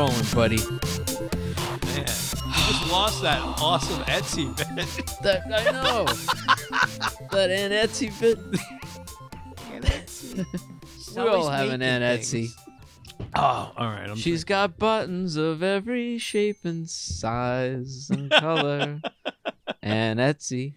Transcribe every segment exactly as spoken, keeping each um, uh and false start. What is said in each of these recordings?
rolling, buddy. Man, you just lost that awesome Etsy bit. That I know. That Aunt Etsy bit. Aunt Etsy. We all have an Aunt Etsy. Oh, all right. I'm She's got buttons of every shape and size and color. Aunt Etsy.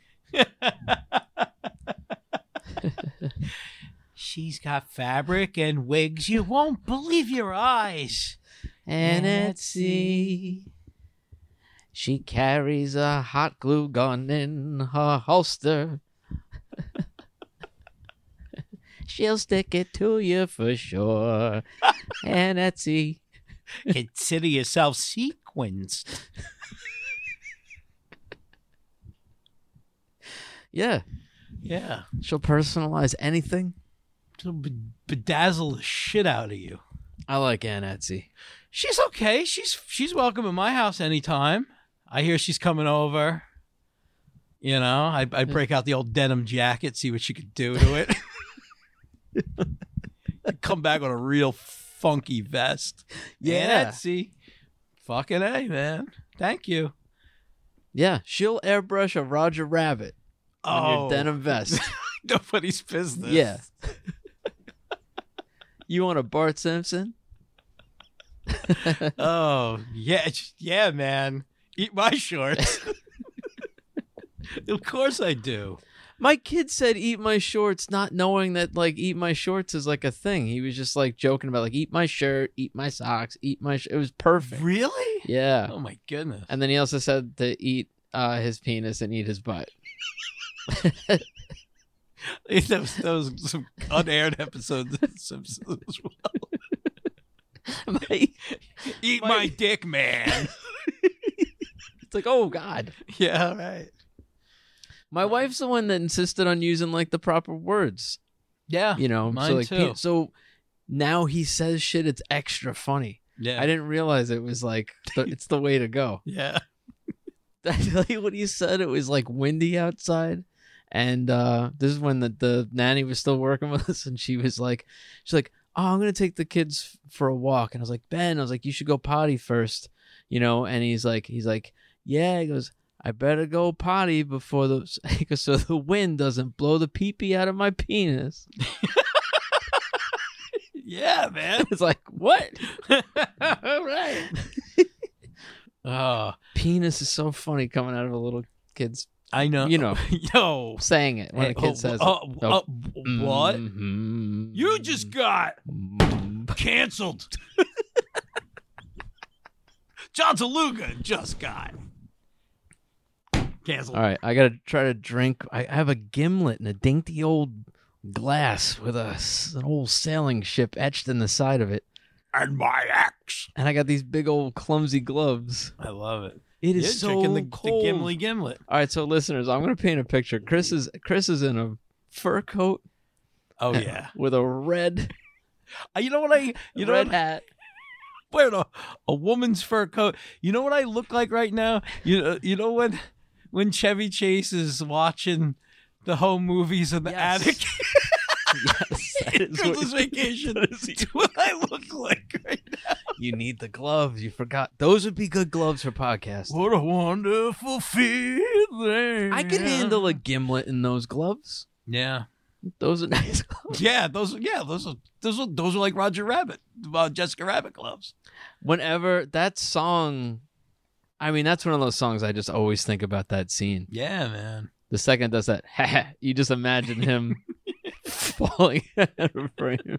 She's got fabric and wigs. You won't believe your eyes. Aunt Etsy. She carries a hot glue gun in her holster. She'll stick it to you for sure. Aunt Etsy. Consider yourself sequenced. Yeah. Yeah. She'll personalize anything. She'll be- bedazzle the shit out of you. I like Aunt Etsy. She's okay. She's she's welcome in my house anytime. I hear she's coming over. You know, I I break out the old denim jacket, see what she could do to it. Come back with a real funky vest. Yeah. Etsy. Fucking A, man. Thank you. Yeah, she'll airbrush a Roger Rabbit on Oh. your denim vest. Nobody's business. Yeah. You want a Bart Simpson? Oh, yeah. Yeah, man. Eat my shorts. Of course I do. My kid said eat my shorts, not knowing that like eat my shorts is like a thing. He was just like joking about like eat my shirt, eat my socks, eat my sh-. It was perfect. Really? Yeah. Oh, my goodness. And then he also said to eat uh, his penis and eat his butt. That was, that was some unaired episodes of The Simpsons as well. My- Eat My- my dick, man. it's like, oh God. Yeah, right. My wife's the one that insisted on using like the proper words. Yeah, You know, mine so like too. pe- so now he says shit. It's extra funny. Yeah, I didn't realize it was like the, it's the way to go. yeah. I tell you what he said. It was like windy outside, and uh, this is when the, the nanny was still working with us, and she was like, she's like, oh, I'm gonna take the kids for a walk, and I was like, Ben, I was like, you should go potty first, you know, and he's like, he's like, yeah, he goes, I better go potty before the he goes, so the wind doesn't blow the pee-pee out of my penis. Yeah, man. It's like, what? All right. Oh, Penis is so funny coming out of a little kid's I know. You know. Yo. saying it when Hey, a kid oh, says oh, it. oh, So, what? mhm. You just got Mm. canceled. John DeLuca just got canceled. All right, I gotta try to drink. I I have a gimlet in a dainty old glass with a s- an old sailing ship etched in the side of it, And my ex. and I got these big old clumsy gloves. I love it. It is You're so drinking the, cold. the Gimli Gimlet. All right, so listeners, I'm gonna paint a picture. Chris is Chris is in a fur coat Oh yeah. with a red Uh, you know what I? You know red what? hat. Wearing a, a woman's fur coat. You know what I look like right now? You know, you know when when Chevy Chase is watching the home movies in the Yes. attic. Yes, that is what- Christmas Vacation. That's what I look like right now. You need the gloves. You forgot. Those would be good gloves for podcast. What a wonderful feeling. I could handle a gimlet in those gloves. Yeah, Those are nice gloves. yeah. Those, yeah, those are those are those are like Roger Rabbit, uh, Jessica Rabbit gloves. Whenever that song, I mean, that's one of those songs I just always think about that scene. Yeah, man. The second does that, you just imagine him falling out of frame.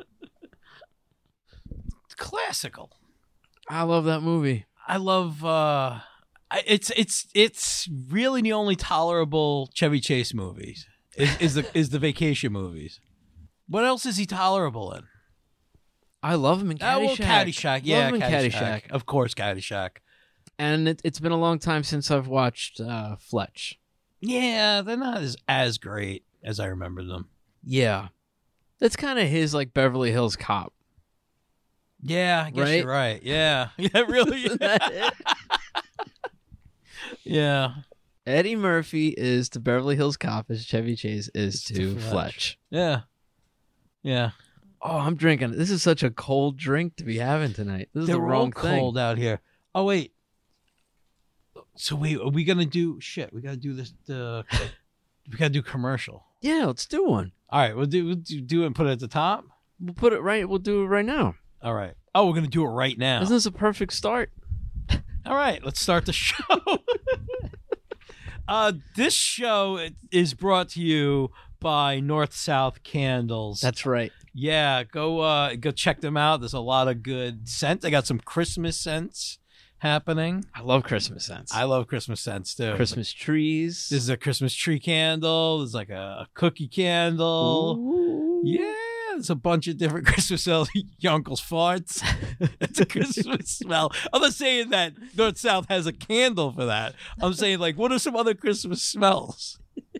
It's classical. I love that movie. I love. uh I, It's it's it's really the only tolerable Chevy Chase movies. Is, is the is the vacation movies. What else is he tolerable in? I love him in Caddyshack. Oh, well, Caddyshack. Yeah, love him in Caddyshack. Caddyshack. Of course, Caddyshack. And it, it's been a long time since I've watched uh, Fletch. Yeah, they're not as as great as I remember them. Yeah. That's kind of his, like, Beverly Hills Cop. Yeah, I guess Right? you're right. Yeah, yeah, really. Isn't that it? Yeah, Eddie Murphy is to Beverly Hills Cop as Chevy Chase is It's to to Fletch. Fletch. yeah, yeah. Oh, I'm drinking. This is such a cold drink to be having tonight. This is They're the all wrong thing. cold out here. Oh wait. So wait, are we gonna do shit? We gotta do this. Uh, we gotta do commercial. Yeah, let's do one. All right, we'll do we'll do, do it and put it at the top. We'll put it right. We'll do it right now. All right. Oh, we're gonna do it right now. Isn't this a perfect start? All right, let's start the show. uh, this show is brought to you by North South Candles. That's right. Yeah, go uh, go check them out. There's a lot of good scents. I got some Christmas scents happening. I love Christmas scents. I love Christmas scents too. Christmas trees. This is a Christmas tree candle. There's like a, a cookie candle. Ooh. Yeah, there's a bunch of different Christmas smells. Your uncle's farts. It's a Christmas smell. I'm not saying that North South has a candle for that. I'm saying, like, what are some other Christmas smells?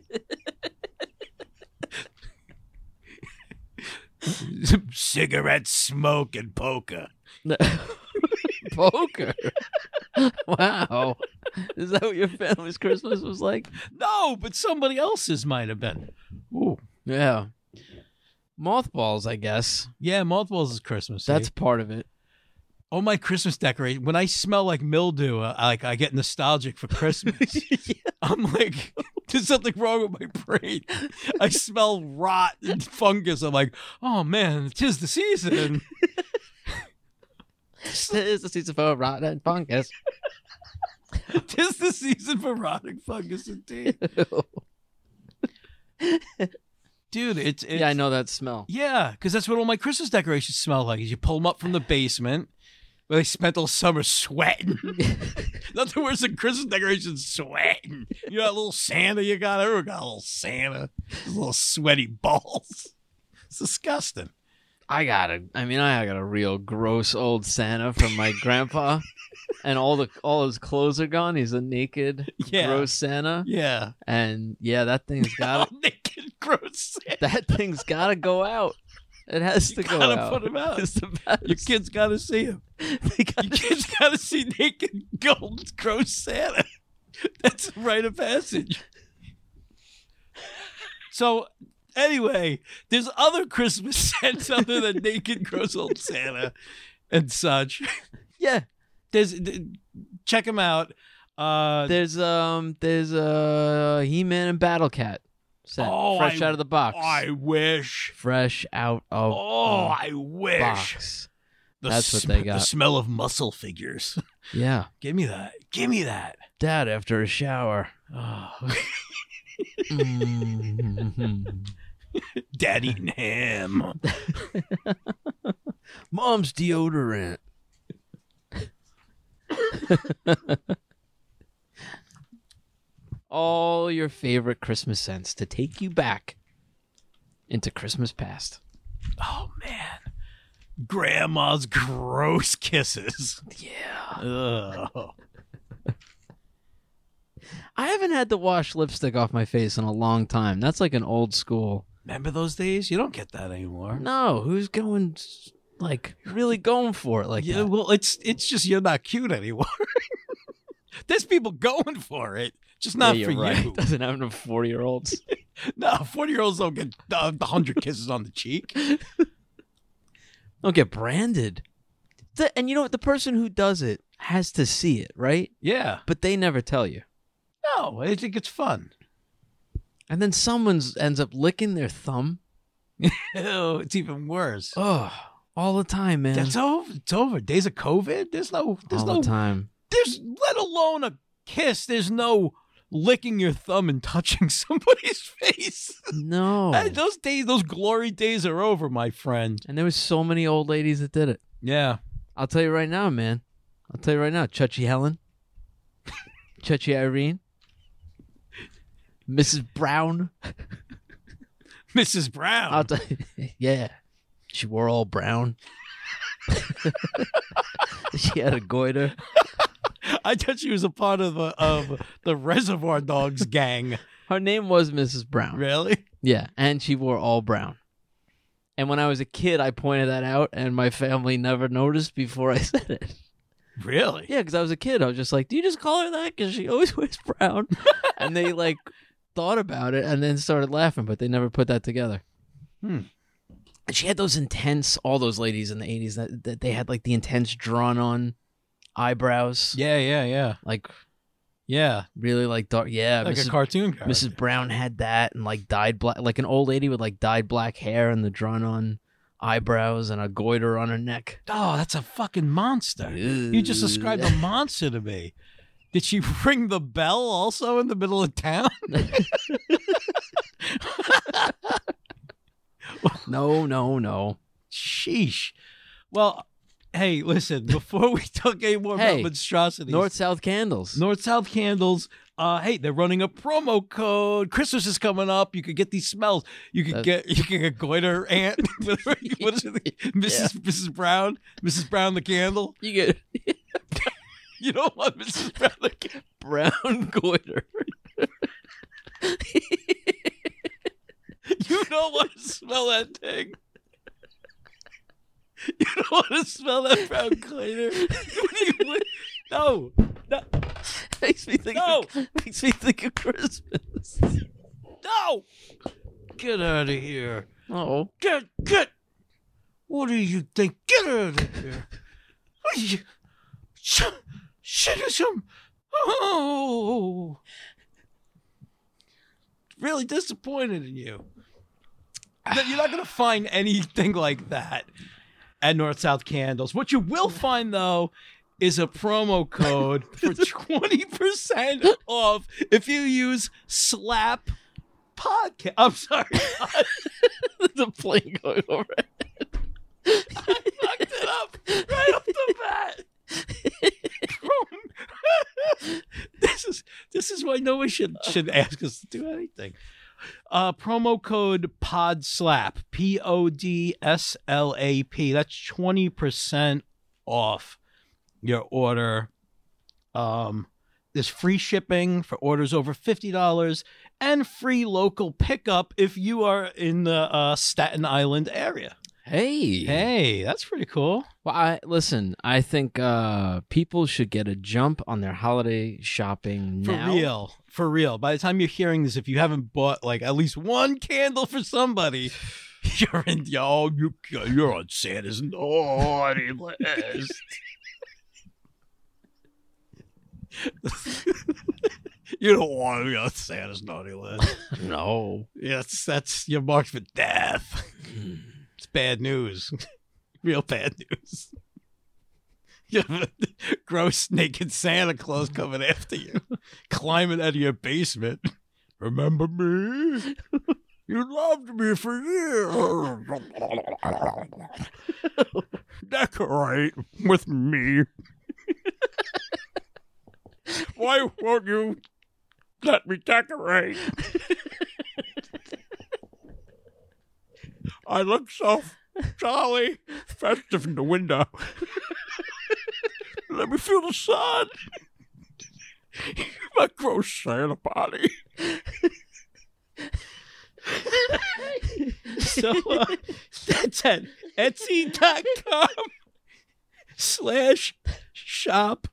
Cigarette smoke and poker. Poker. Wow. Is that what your family's Christmas was like? No, but somebody else's might have been. Ooh. Yeah. Mothballs, I guess. Yeah, mothballs is Christmas. That's part of it. Oh, my Christmas decoration. When I smell like mildew, I, like I get nostalgic for Christmas. Yeah. I'm like, there's something wrong with my brain. I smell rot and fungus. I'm like, oh man, 'tis the season. Tis the season for rotten fungus. 'Tis the season for rotting fungus indeed. Dude, it's, it's Yeah, I know that smell. Yeah, because that's what all my Christmas decorations smell like. Is you pull them up from the basement where they spent all summer sweating. Nothing worse than Christmas decorations sweating. You know that little Santa you got? Everyone got a little Santa. Those little sweaty balls. It's disgusting. I got a. I mean, I got a real gross old Santa from my grandpa, and all the all his clothes are gone. He's a naked, Yeah. gross Santa, Yeah. and yeah, that thing's got Oh, naked, gross Santa. that thing's got to go out. It has You to go gotta out. put him out. It's the best. Your kids got to see him. They gotta- Your kids got to see naked, gold, gross Santa. That's a rite of passage. So, anyway, there's other Christmas scents other than naked, gross old Santa and such. yeah. There's th- check them out. Uh, There's um. There's uh. He-Man and Battle Cat. Scent, Oh, fresh I- out of the box. I wish. Fresh out of Oh, the I wish. box. The That's what sm- they got. The smell of muscle figures. Yeah. Give me that. Give me that. Dad after a shower. Oh. Mm. Dad eating ham. Mom's deodorant. All your favorite Christmas scents to take you back into Christmas past. Oh man, Grandma's gross kisses. Yeah. Ugh. I haven't had to wash lipstick off my face in a long time. That's like an old school. Remember those days? You don't get that anymore. No, who's going like really going for it like yeah, that? well, it's it's just you're not cute anymore. There's people going for it, just not Yeah, for you're right. you. Doesn't happen to forty year olds. No, forty year olds don't get uh, the hundred kisses on the cheek. Don't get branded. The- and you know what? The person who does it has to see it, right? Yeah. But they never tell you. No, I think it's fun. And then someone ends up licking their thumb. Ew, it's even worse. Oh, all the time, man. That's over. It's over. Days of COVID. There's no. There's all no. the time. There's let alone a kiss. There's no licking your thumb and touching somebody's face. No. Hey, those days, those glory days are over, my friend. And there was so many old ladies that did it. Yeah. I'll tell you right now, man. I'll tell you right now. Chuchy Helen. Chuchy Irene. Missus Brown. Missus Brown. I'll tell you. Yeah. She wore all brown. She had a goiter. I thought she was a part of the of the Reservoir Dogs gang. Her name was Missus Brown. Really? Yeah, and she wore all brown. And when I was a kid, I pointed that out, and my family never noticed before I said it. Really? Yeah, because I was a kid. I was just like, do you just call her that? Because she always wears brown. And they, like, thought about it and then started laughing, but they never put that together. Hmm. And she had those intense, all those ladies in the eighties that, that they had like the intense drawn on eyebrows. Yeah, yeah, yeah. Like Yeah. really like dark. Yeah. Like Missus a cartoon character. Missus Brown had that and like dyed black, like an old lady with like dyed black hair and the drawn on eyebrows and a goiter on her neck. Oh, that's a fucking monster. You just described a monster to me. Did she ring the bell also in the middle of town? No, no, no. Sheesh. Well, hey, listen, before we talk any more Hey, about monstrosities. North-South candles. North-South Candles, uh, hey, they're running a promo code. Christmas is coming up. You could get these smells. You could That's- get you could get goiter ant. What is it? Missus Missus Brown? Missus Brown the candle? You get You don't want Missus Brown the candle. brown goiter. You don't want to smell that thing. You don't want to smell that brown goiter. No. No. makes me think. No. Of, makes me think of Christmas. No. Get out of here. Oh, Get, get. What do you think? Get out of here. What are you? Shit, shit is some. Oh. Really disappointed in you. You're not going to find anything like that at North-South Candles. What you will find, though, is a promo code for twenty percent off if you use SLAP podcast. I'm sorry. the plane going over. I fucked it up right off the bat. this is this is why no one should should ask us to do anything. Uh, promo code PODSLAP, P O D S L A P. That's twenty percent off your order. Um, there's free shipping for orders over fifty dollars and free local pickup if you are in the uh, Staten Island area. Hey, Hey, that's pretty cool. Well, I listen. I think uh, people should get a jump on their holiday shopping For now. real. For real. By the time you're hearing this, if you haven't bought like at least one candle for somebody, you're in, yo, you, you're on Santa's naughty list. You don't want to be on Santa's naughty list. No. Yeah, that's, that's you're marked for death. It's bad news. Real bad news. You have a gross naked Santa Claus coming after you, climbing out of your basement. Remember me? You loved me for years. Decorate with me. Why won't you let me decorate? I look so jolly, festive in the window. Let me feel the sun. My gross Santa body. So uh, that's at Etsy.com slash shop.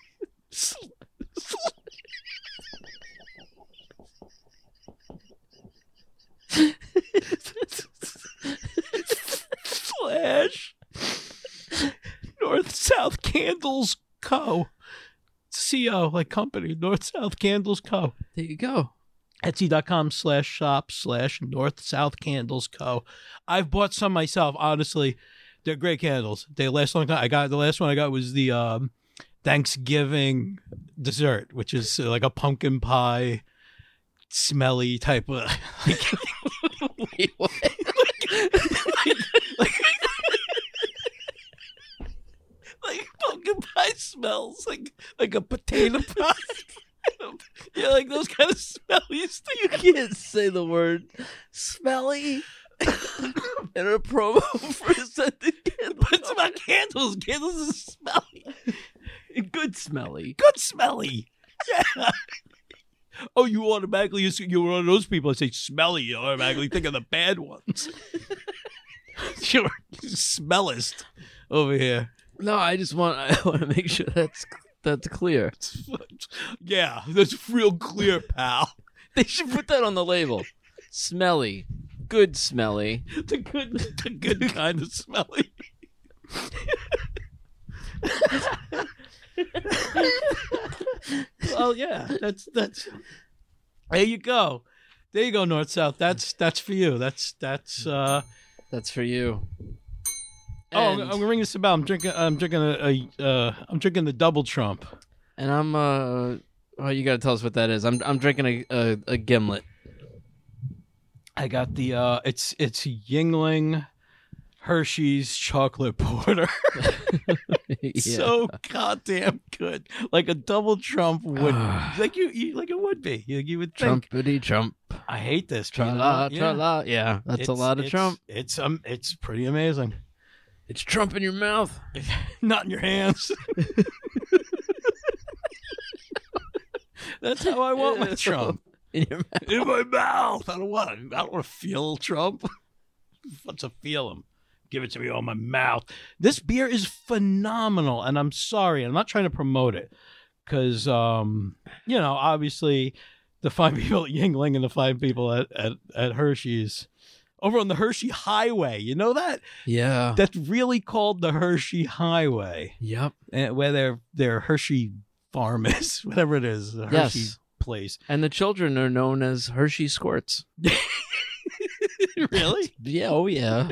Slash North South Candles Co. C O, like company, North South Candles Co. There you go. Etsy.com slash shop slash North South Candles Co. I've bought some myself. Honestly, they're great candles. They last a long time. I got the last one I got was the um, Thanksgiving dessert, which is uh, like a pumpkin pie, smelly type of. Like, Wait, what? like, like, like pumpkin pie smells like like a potato pie. Yeah, like those kind of smellies things. You can't say the word smelly in a promo for a scented candle. But it's about candles. Candles is smelly. Good smelly. Good smelly. Yeah. Oh, you automatically assume you're one of those people that say smelly. You automatically think of the bad ones. You're smellist over here. No, I just want I want to make sure that's that's clear. Yeah, that's real clear, pal. They should put that on the label. Smelly. good smelly. The good, the good kind of smelly. Well, yeah, that's that's. There you go, there you go, North South. That's that's for you. That's that's. uh That's for you. Oh, I'm, And- I'm gonna ring this about. I'm drinking. I'm drinking a. a uh, I'm drinking the double Trump. And I'm uh oh you gotta tell us what that is. I'm I'm drinking a a, a gimlet. I got the. uh It's it's Yingling Hershey's chocolate porter. Yeah. So goddamn good, like a double Trump would, like you, you, like it would be. You, you would think. Trumpity Trump. I hate this. Tra Peter. la Yeah. tra la. Yeah, that's a It's- lot of it's- Trump. It's um, it's pretty amazing. It's Trump in your mouth. Not in your hands. That's how I want my Trump. In your mouth. In my mouth. I don't want. I don't want to feel Trump. What's a feel him? Give it to me on my mouth. This beer is phenomenal, and I'm sorry, I'm not trying to promote it because, um, you know, obviously, the fine people at Yingling and the fine people at, at at Hershey's over on the Hershey Highway. You know that? Yeah. That's really called the Hershey Highway, Yep. and where their their Hershey farm is, whatever it is, the Hershey Yes. place. And the children are known as Hershey Squirts. Really? Yeah. Oh yeah.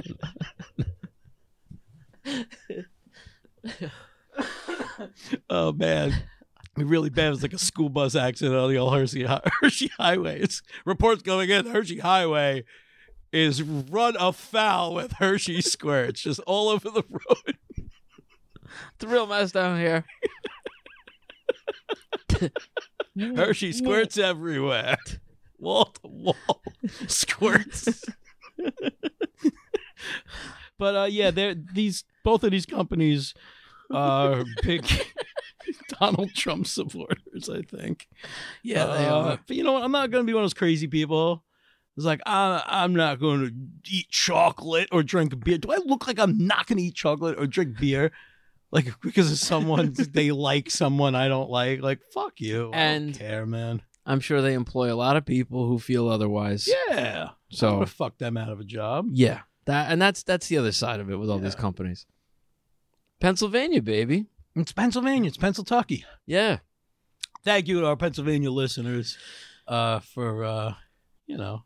Oh man, it'd be really bad. It's like a school bus accident on the old Hershey Hershey Highway. It's reports going in. Hershey Highway is run afoul with Hershey Squirts just all over the road. It's a real mess down here. Hershey Squirts everywhere, wall to wall squirts. But uh, yeah, they're these both of these companies are big Donald Trump supporters, I think. Yeah, they Uh, are. But you know what? I'm not going to be one of those crazy people. It's like, I, I'm not going to eat chocolate or drink beer. Do I look like I'm not going to eat chocolate or drink beer? Like, because of someone, they like someone I don't like? Like, fuck you. I And- don't care, man. I'm sure they employ a lot of people who feel otherwise. Yeah. I So would have fucked them out of a job. yeah, that and that's that's the other side of it with all these Yeah. companies. Pennsylvania, baby. It's Pennsylvania. It's Pennsylvania. Yeah. Thank you to our Pennsylvania listeners uh, for, uh, you know,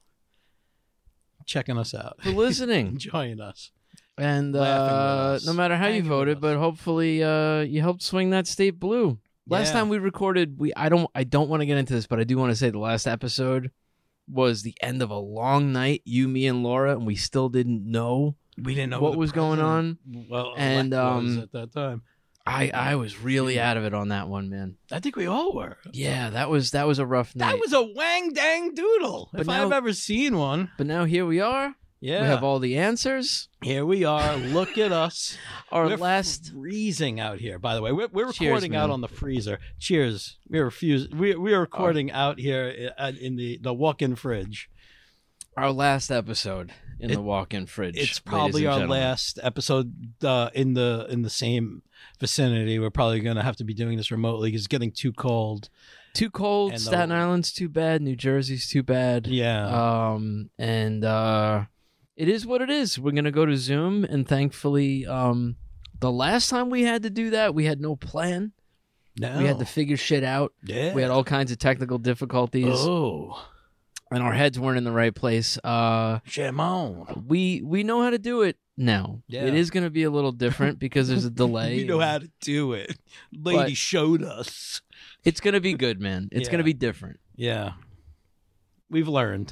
checking us out, For listening. enjoying us. And Laughing with uh, us. no matter how you Hanging with voted, us. but hopefully uh, you helped swing that state blue. Last Yeah. time we recorded, we I don't I don't want to get into this, but I do want to say the last episode was the end of a long night. You, me, and Laura, and we still didn't know We didn't know what who the was going on. president, Well, And, elect was um, at that time, I I was really out of it on that one, man. I think we all were. Yeah, that was that was a rough night. That was a wang dang doodle. But if now- I've ever seen one. But now here we are. Yeah, We have all the answers. here we are. Look at us. Our We're last freezing out here. By the way, we're, we're Cheers, recording out man. on the freezer. Cheers. We refuse. We we are recording out here i- in the the walk-in fridge. our last episode in It- the walk-in fridge. It's ladies probably and our gentlemen. last episode uh, in the in the same vicinity. We're probably going to have to be doing this remotely because it's getting too cold. Too cold. And the- Staten Island's too bad. New Jersey's too bad. Yeah. Um, and uh, it is what it is. We're gonna go to Zoom, and thankfully, um, the last time we had to do that, we had no plan. no. We had to figure shit out. Yeah. We had all kinds of technical difficulties, Oh. and our heads weren't in the right place. Uh, Jamon. we we know how to do it now. Yeah. It is gonna be a little different because there's a delay. We know how to do it. Lady But- showed us. It's gonna be good, man. It's Yeah. gonna be different. Yeah. We've learned.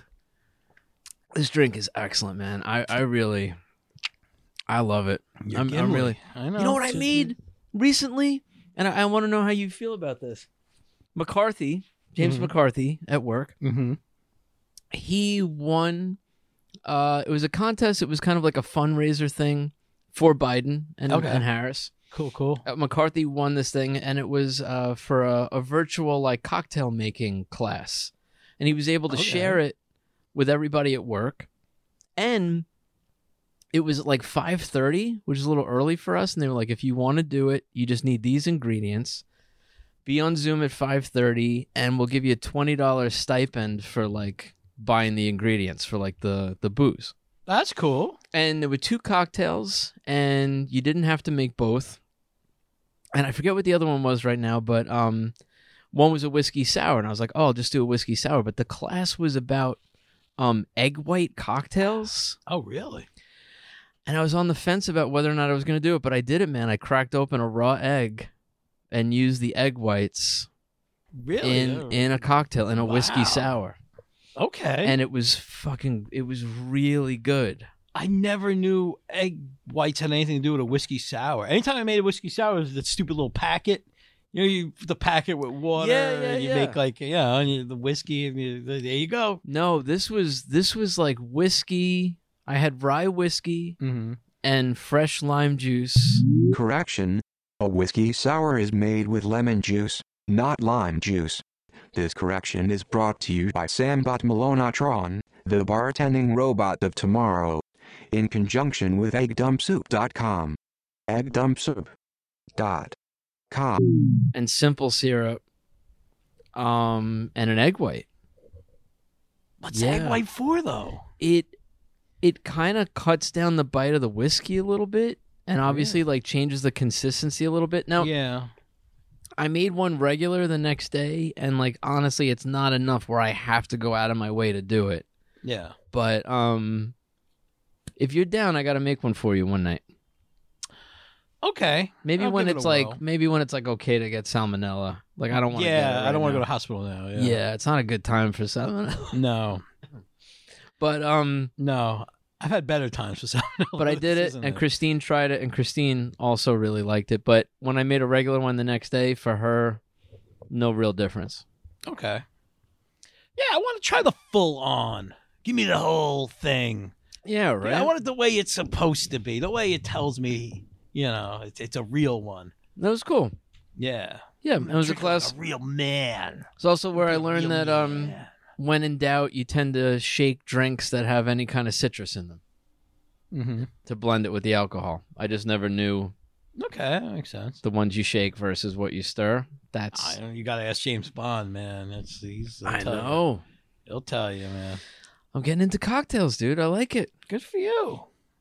This drink is excellent, man. I, I really, I love it. You're I'm, I'm Gimli. really. I know. You know what I It's a- made recently, and I, I want to know how you feel about this. McCarthy, James Mhm. McCarthy at work, Mhm. he won. Uh, it was a contest. It was kind of like a fundraiser thing for Biden and, Okay. and Harris. Cool, cool. Uh, McCarthy won this thing, and it was uh, for a, a virtual like cocktail making class, and he was able to Okay. share it with everybody at work, and it was like five thirty, which is a little early for us. And they were like, "If you want to do it, you just need these ingredients. Be on Zoom at five thirty, and we'll give you a twenty dollars stipend for like buying the ingredients for like the the booze." That's cool. And there were two cocktails, and you didn't have to make both. And I forget what the other one was right now, but um, one was a whiskey sour, and I was like, oh, I'll just do a whiskey sour. But the class was about um egg white cocktails. Oh, really? And I was on the fence about whether or not I was going to do it, but I did it, man. I cracked open a raw egg and used the egg whites Really? in Oh. in a cocktail, in a Wow. whiskey sour. Okay. And it was fucking, it was really good. I never knew egg whites had anything to do with a whiskey sour. Anytime I made a whiskey sour, it was that stupid little packet. You know, you put the packet with water, Yeah, yeah, and you yeah. make like, you know, and you, the whiskey, and you, there you go. No, this was this was like whiskey. I had rye whiskey Mm-hmm. and fresh lime juice. Correction. A whiskey sour is made with lemon juice, not lime juice. This correction is brought to you by Sambot Malonatron, the bartending robot of tomorrow, in conjunction with egg dump soup dot com. egg dump soup dot com. And simple syrup, um, and an egg white. What's Yeah. egg white for, though? It it kind of cuts down the bite of the whiskey a little bit, and obviously like changes the consistency a little bit. Now, Yeah. I made one regular the next day, and like honestly, it's not enough where I have to go out of my way to do it. Yeah. But um, if you're down, I got to make one for you one night. Okay. Maybe I'll when give it it's a like whirl. maybe when it's like okay to get salmonella. Like I don't want. Yeah, I don't want to go to to hospital now. Yeah. Yeah. it's not a good time for salmonella. No. But um, No. I've had better times for salmonella. but I did it, isn't and Christine tried it, and Christine also really liked it. But when I made a regular one the next day for her, no real difference. Okay. Yeah, I want to try the full on. Give me the whole thing. Yeah, right. Yeah, I want it the way it's supposed to be. The way it tells me, you know, it's it's a real one. That was cool. Yeah. Yeah, it was a Drink like class. a real man. It's also where I Real learned that um, man. when in doubt, you tend to shake drinks that have any kind of citrus in them Mm-hmm. to blend it with the alcohol. I just never knew Okay, that makes sense. the ones you shake versus what you stir. That's I, you got to ask James Bond, man. That's he's. he'll I tell you. know. He'll tell you, man. I'm getting into cocktails, dude. I like it. Good for you.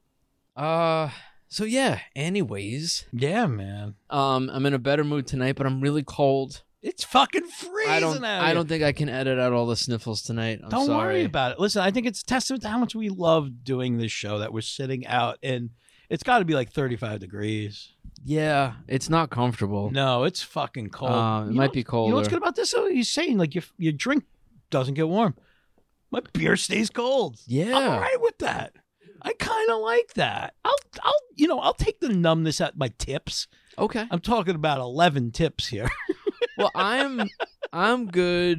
Uh, so yeah. Anyways, Yeah, man. um, I'm in a better mood tonight, but I'm really cold. It's fucking freezing I don't. out I here. don't think I can edit out all the sniffles tonight. I'm Don't sorry. worry about it. Listen, I think it's a testament to how much we love doing this show that we're sitting out, and it's got to be like thirty-five degrees. Yeah, it's not comfortable. No, it's fucking cold. Uh, it You might know- be You know what's colder. good about this? though? He's saying like your your drink doesn't get warm. My beer stays cold. Yeah. I'm all right with that. I kind of like that. I'll I'll you know I'll take the numbness at my tips. Okay. I'm talking about eleven tips here, Well, I'm. I'm good.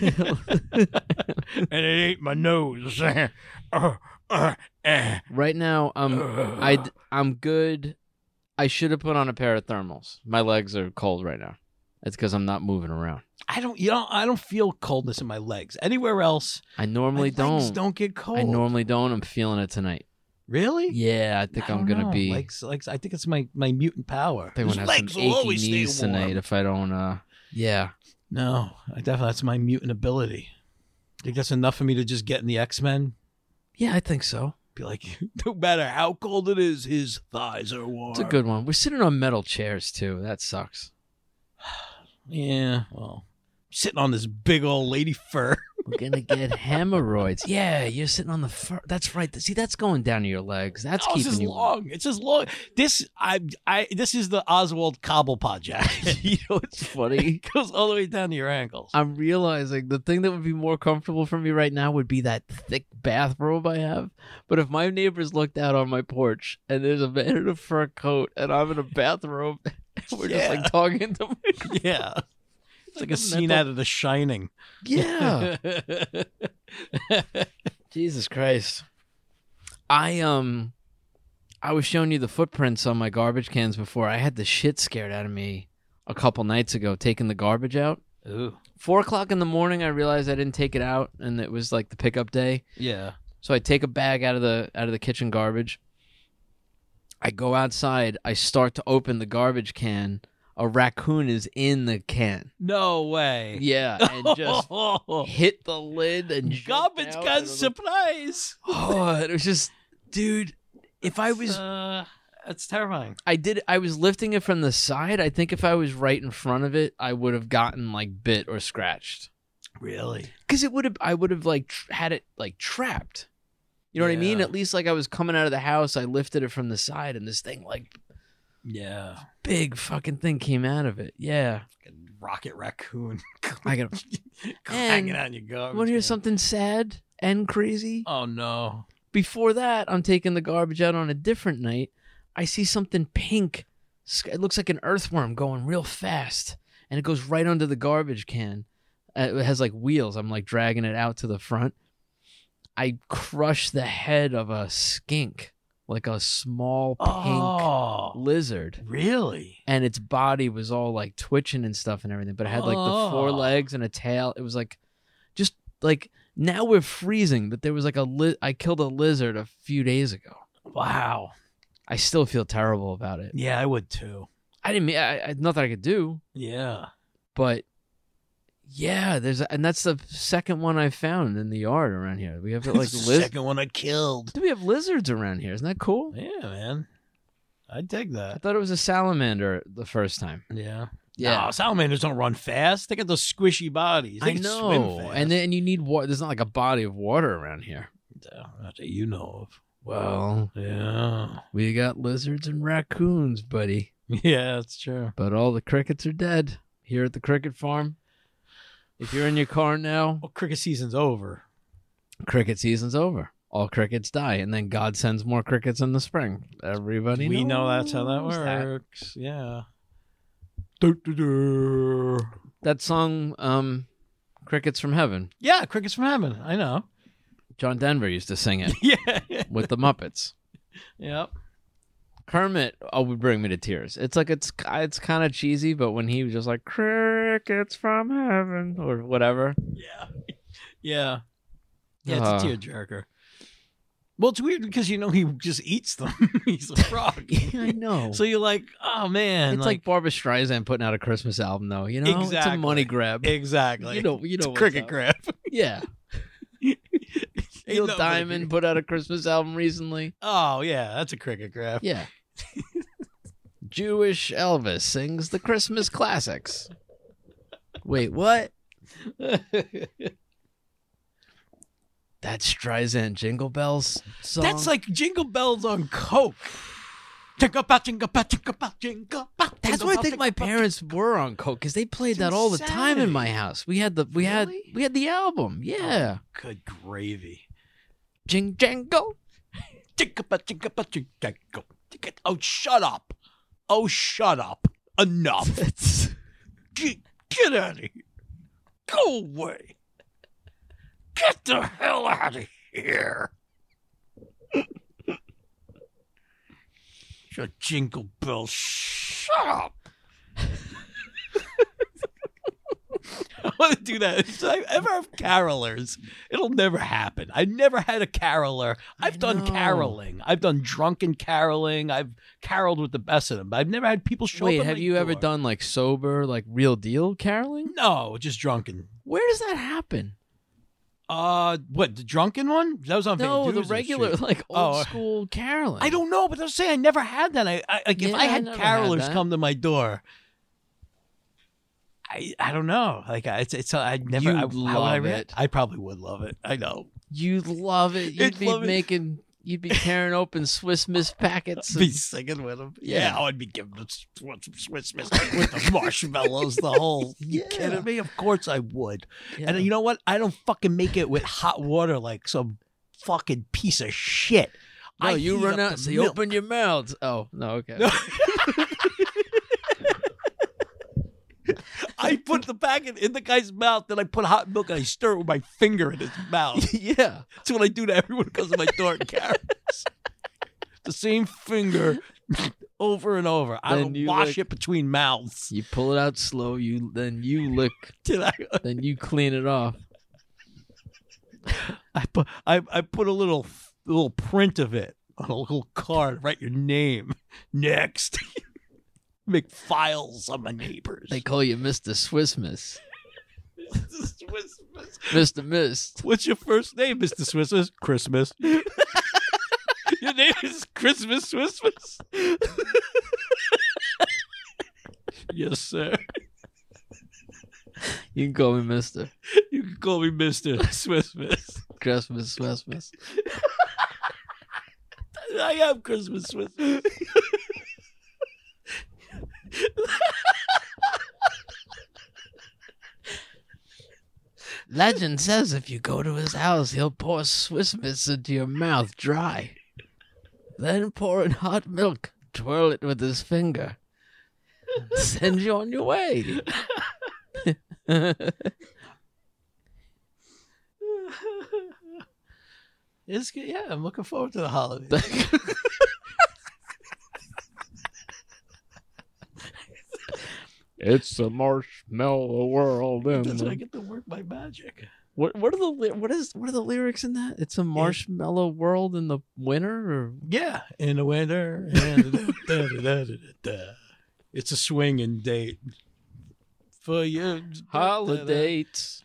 and it ain't my nose. Uh, uh, eh. Right now, I'm. I. I'm good. I should have put on a pair of thermals. My legs are cold right now. It's because I'm not moving around. I don't, you know, I don't feel coldness in my legs. Anywhere else, I normally my legs don't. don't get cold. I normally don't. I'm feeling it tonight. Really? Yeah, I think I I'm don't gonna know. be. legs. Legs. I think it's my my mutant power. I think I'm Those gonna have legs some will achy always stay knees warm. tonight if I don't. uh Yeah. No, I definitely that's my mutant ability. I think that's enough for me to just get in the X Men. Yeah, I think so. Be like, no matter how cold it is, his thighs are warm. It's a good one. We're sitting on metal chairs too. That sucks. Yeah. Well, sitting on this big old lady fur. We're gonna get hemorrhoids. Yeah, you're sitting on the fur. That's right. See, that's going down to your legs. That's Oh, it's keeping just you long. It's just long. This I I this is the Oswald Cobblepot jacket. You know what's funny? It goes all the way down to your ankles. I'm realizing the thing that would be more comfortable for me right now would be that thick bathrobe I have. But if my neighbors looked out on my porch and there's a man in a fur coat and I'm in a bathrobe, we're just Yeah. like talking to me. Yeah. It's like a a scene mental- out of The Shining. Yeah. Jesus Christ. I um I was showing you the footprints on my garbage cans before. I had the shit scared out of me a couple nights ago taking the garbage out. Ooh. Four o'clock in the morning I realized I didn't take it out and it was like the pickup day. Yeah. So I take a bag out of the out of the kitchen garbage. I go outside, I start to open the garbage can. A raccoon is in the can. No way. Yeah, and just hit the lid and jumped Garbage out, can and it was- surprise. Oh, it was just Dude, if I was uh, that's terrifying. I did I was lifting it from the side, I think if I was right in front of it, I would have gotten like bit or scratched. Really? Cuz it would have I would have like tr- had it like trapped. You know what I mean? Yeah. At least like I was coming out of the house, I lifted it from the side and this thing like Yeah. big fucking thing came out of it. Yeah. Rocket raccoon. I got hanging on your garbage. Want to hear can. something sad and crazy? Oh no. Before that, I'm taking the garbage out on a different night. I see something pink. It looks like an earthworm going real fast, and it goes right under the garbage can. Uh, It has like wheels. I'm like dragging it out to the front. I crush the head of a skink, like a small pink Oh, lizard. really? And its body was all like twitching and stuff and everything, but it had like the four Oh. legs and a tail. It was like, just like, now we're freezing, but there was like a li- I killed a lizard a few days ago. Wow. I still feel terrible about it. Yeah, I would too. I didn't mean I, I nothing I could do, Yeah. but yeah, there's a, and that's the second one I found in the yard around here. We have like It's the liz- second one I killed. Do we have lizards around here? Isn't that cool? Yeah, man. I dig I that. thought it was a salamander the first time. Yeah. Yeah. No, salamanders don't run fast. They got those squishy bodies. They I can know, swim fast. and then you need water. There's not like a body of water around here. Uh, not that you know of. Well, Yeah. we got lizards and raccoons, buddy. Yeah, that's true. But all the crickets are dead here at the cricket farm. If you're in your car now, Well, cricket season's over. cricket season's over. All crickets die, and then God sends more crickets in the spring. Everybody We know knows that's how that that. works. Yeah. Du-du-du. That song, um, Crickets from Heaven, Yeah, crickets from heaven. I know. John Denver used to sing it Yeah. with the Muppets. Yep. Kermit oh, would bring me to tears. It's like it's it's kind of cheesy, but when he was just like crickets from heaven or whatever, Yeah. Yeah. Yeah, it's Uh. a tearjerker. Well, it's weird because, you know, he just eats them. He's a frog. I know. So you're like, oh, man. it's like, Barbra Streisand putting out a Christmas album, though. You know, it's a Exactly. money grab. exactly. You know, you It's know a what's cricket up. grab. Yeah. Ain't Neil nobody- Diamond put out a Christmas album recently. Oh, yeah, that's a cricket grab. Yeah. Jewish Elvis sings the Christmas classics. Wait, what? That's Streisand Jingle Bells song? That's like Jingle Bells on Coke. Jingle bell, jingle bell, jingle bell, jingle bell. That's jingle what I bell, think my jingle bell. parents were on coke because they played It's that all the time in insanity. my house. We had the we had Really? we had the album. Yeah, Good gravy. Jing Jangle. Jingle bell, jingle bell, jingle bell. Jingle- Oh, shut up. Oh, shut up. Enough. It's Get, get out of here. Go away. Get the hell out of here. Your jingle bell. Shut up. I want to do that. If I ever have carolers, it'll never happen. I never had a caroler. I've I done know. caroling. I've done drunken caroling. I've caroled with the best of them. But I've never had people show wait. up. at Have my you ever door. done like sober, like real deal caroling? No, just drunken. Where does that happen? Uh, what, the drunken one? That was on No, Van the Dusen regular Street. like old Oh. school caroling. I don't know, but I was saying I never had that. I, I like if Yeah, I I had never had carolers that. come to my door. I I don't know. Like I- it's it's I never. You'd I, how would I love re- it. I probably would love it. I know. You'd love it. You'd I'd be love it. making. You'd be tearing open Swiss Miss packets. Be and- singing with them. Yeah. Yeah, I'd be giving them s- some Swiss Miss with the marshmallows. The whole. You Yeah. kidding me? Of course I would. Yeah. And you know what? I don't fucking make it with hot water like some fucking piece of shit. No, I you heat run up out the and say, milk. open your mouths. Oh, no, okay. No. I put the packet in the guy's mouth, then I put hot milk and I stir it with my finger in his mouth. yeah. That's what I do to everyone who comes to my door and carrots. The same finger over and over. I Then don't you wash lick- it between mouths. You pull it out slow, you then you lick, Did I? then you clean it off. I put I, I put a little little print of it on a little card. Write your name. Next. Make files on my neighbors. They call you Mister Swiss Miss. Swiss Miss. Mister Mist. What's your first name, Mister Swiss Miss? Christmas. Your name is Christmas Swissmas? Yes, sir. You can call me Mister You can call me Mister Swissmas. Christmas Christmas. I am Christmas Swissmas. Legend says if you go to his house, he'll pour Swiss Miss into your mouth dry. Then pour in hot milk, twirl it with his finger, send you on your way. It's good. Yeah, I'm looking forward to the holidays. It's a marshmallow world. In That's when I the... get to work my magic. What what are the ly- what is what are the lyrics in that? It's a marshmallow world in the winter, or Yeah, in the winter. And da, da, da, da, da, da. It's a swinging date for you. holidays.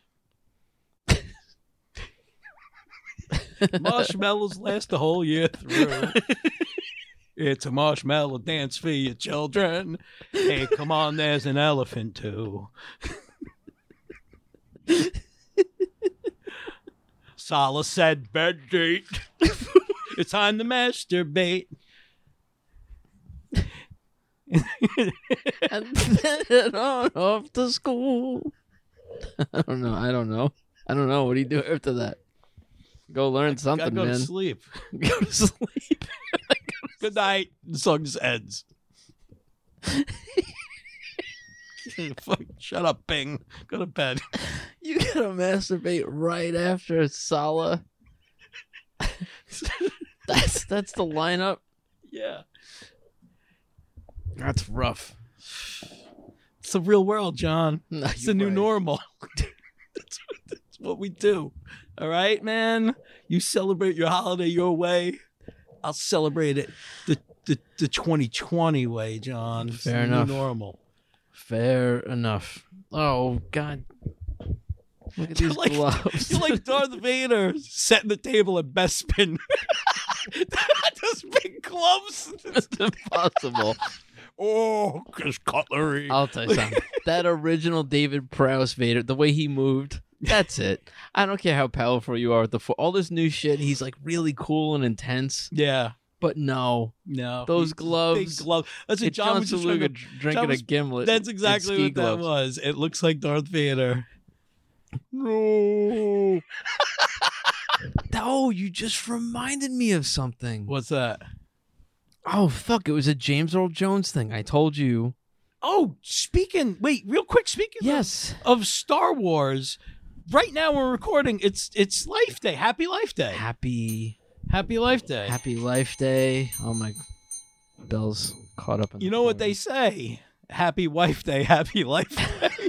Marshmallows last the whole year through. It's a marshmallow dance for your children. Hey, come on, there's an elephant too. Sala said bed date. It's time to masturbate. And then on off to school. I don't know. I don't know. I don't know. What do you do after that? Go learn something, Gotta go man. to sleep. Go to sleep. Good night. The song just ends. Fuck, shut up, Bing. Go to bed. You gotta masturbate right after Sala. That's that's the lineup. Yeah. That's rough. It's the real world, John. No, It's you're the new right. normal. that's, what, that's what we do. All right, man? You celebrate your holiday your way. I'll celebrate it the the, the twenty twenty way, John. It's Fair the new enough. normal. Fair enough. Oh God! Look at You're these like- gloves. You're like Darth Vader setting the table at Bespin. Those big gloves. It's impossible. Oh, Chris Cutlery. I'll tell you something. That original David Prowse Vader, the way he moved, that's it. I don't care how powerful you are with the fo- all this new shit. He's like really cool and intense, Yeah. but no, No. Those He's- gloves. Big gloves. That's what it's John John was just trying Saluga to- dr- drinking John was- a gimlet. That's and exactly ski what that gloves. was. It looks like Darth Vader. No. Oh, you just reminded me of something. What's that? Oh fuck! It was a James Earl Jones thing. I told you. Oh, speaking. Wait, real quick. Speaking Yes. of, of Star Wars, right now we're recording. It's it's Life Day. Happy Life Day. Happy Happy Life Day. Happy Life Day. Oh my, Bell's caught up in. You the know what phone. they say? Happy Wife Day. Happy Life Day.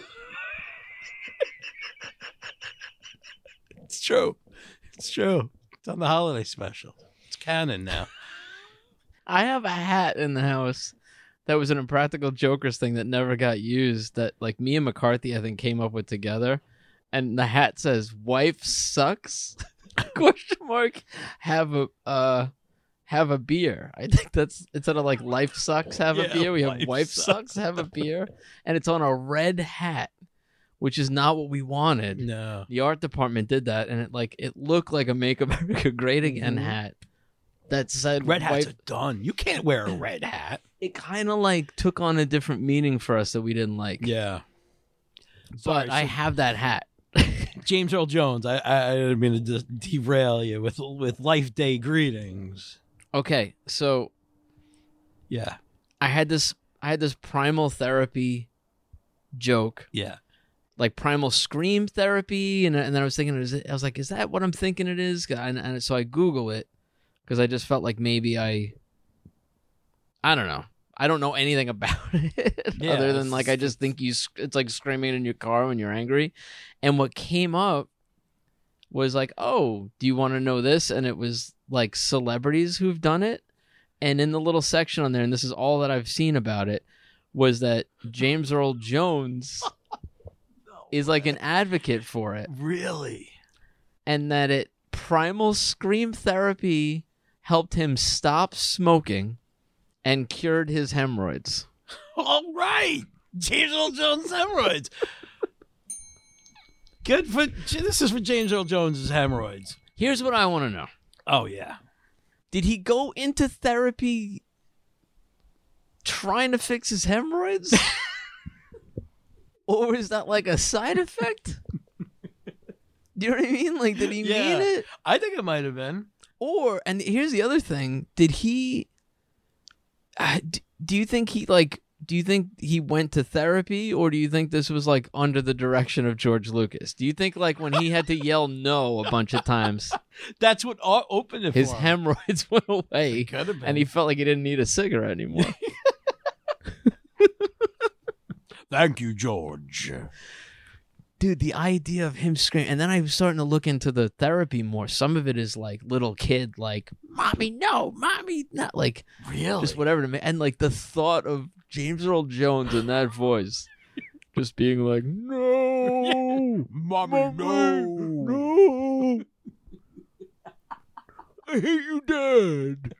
It's true. It's true. It's on the holiday special. It's canon now. I have a hat in the house that was an Impractical Jokers thing that never got used. That like me and McCarthy, I think, came up with together. And the hat says "Wife sucks?" Question mark. Have a uh, have a beer. I think that's instead of like "Life sucks." Have Yeah, a beer. We have life "Wife sucks. sucks." Have a beer, and it's on a red hat, which is not what we wanted. No. The art department did that, and it like it looked like a "Make America Great Again" Mhm. hat that said Red hats wife. are done. You can't wear a red hat. It kind of like took on a different meaning for us that we didn't like. Yeah. but Sorry, I so- have that hat. James Earl Jones, I, I, I didn't mean to just derail you with with Life Day greetings. Okay, so Yeah. I had this I had this primal therapy joke, Yeah. like primal scream therapy, and and then I was thinking, is it, I was like, is that what I'm thinking it is? And, and so I Google it because I just felt like maybe I, I don't know, I don't know anything about it Yeah, other than it's- like I just think you, sc- it's like screaming in your car when you're angry, and what came up was like, oh, do you want to know this? And it was like celebrities who've done it. And in the little section on there, and this is all that I've seen about it, was that James Earl Jones is like an advocate for it. Really? And that it primal scream therapy helped him stop smoking and cured his hemorrhoids. All right. James Earl Jones hemorrhoids. Good for this is for James Earl Jones's hemorrhoids. Here's what I want to know. Oh yeah. Did he go into therapy trying to fix his hemorrhoids? Or is that like a side effect? Do you know what I mean? Like, did he Yeah. mean it? I think it might have been. Or, and here's the other thing, did he, uh, d- do you think he, like, do you think he went to therapy, or do you think this was, like, under the direction of George Lucas? Do you think, like, when he had to yell no a bunch of times, That's what o- opened it his for him. hemorrhoids went away, Could have been. and he felt like he didn't need a cigarette anymore? Thank you, George. Dude, the idea of him screaming, and then I was starting to look into the therapy more. Some of it is like little kid, like, mommy, no, mommy, not like, Really? just whatever to me. And like the thought of James Earl Jones in that voice, just being like, no, Mommy, no. no, I hate you, Dad.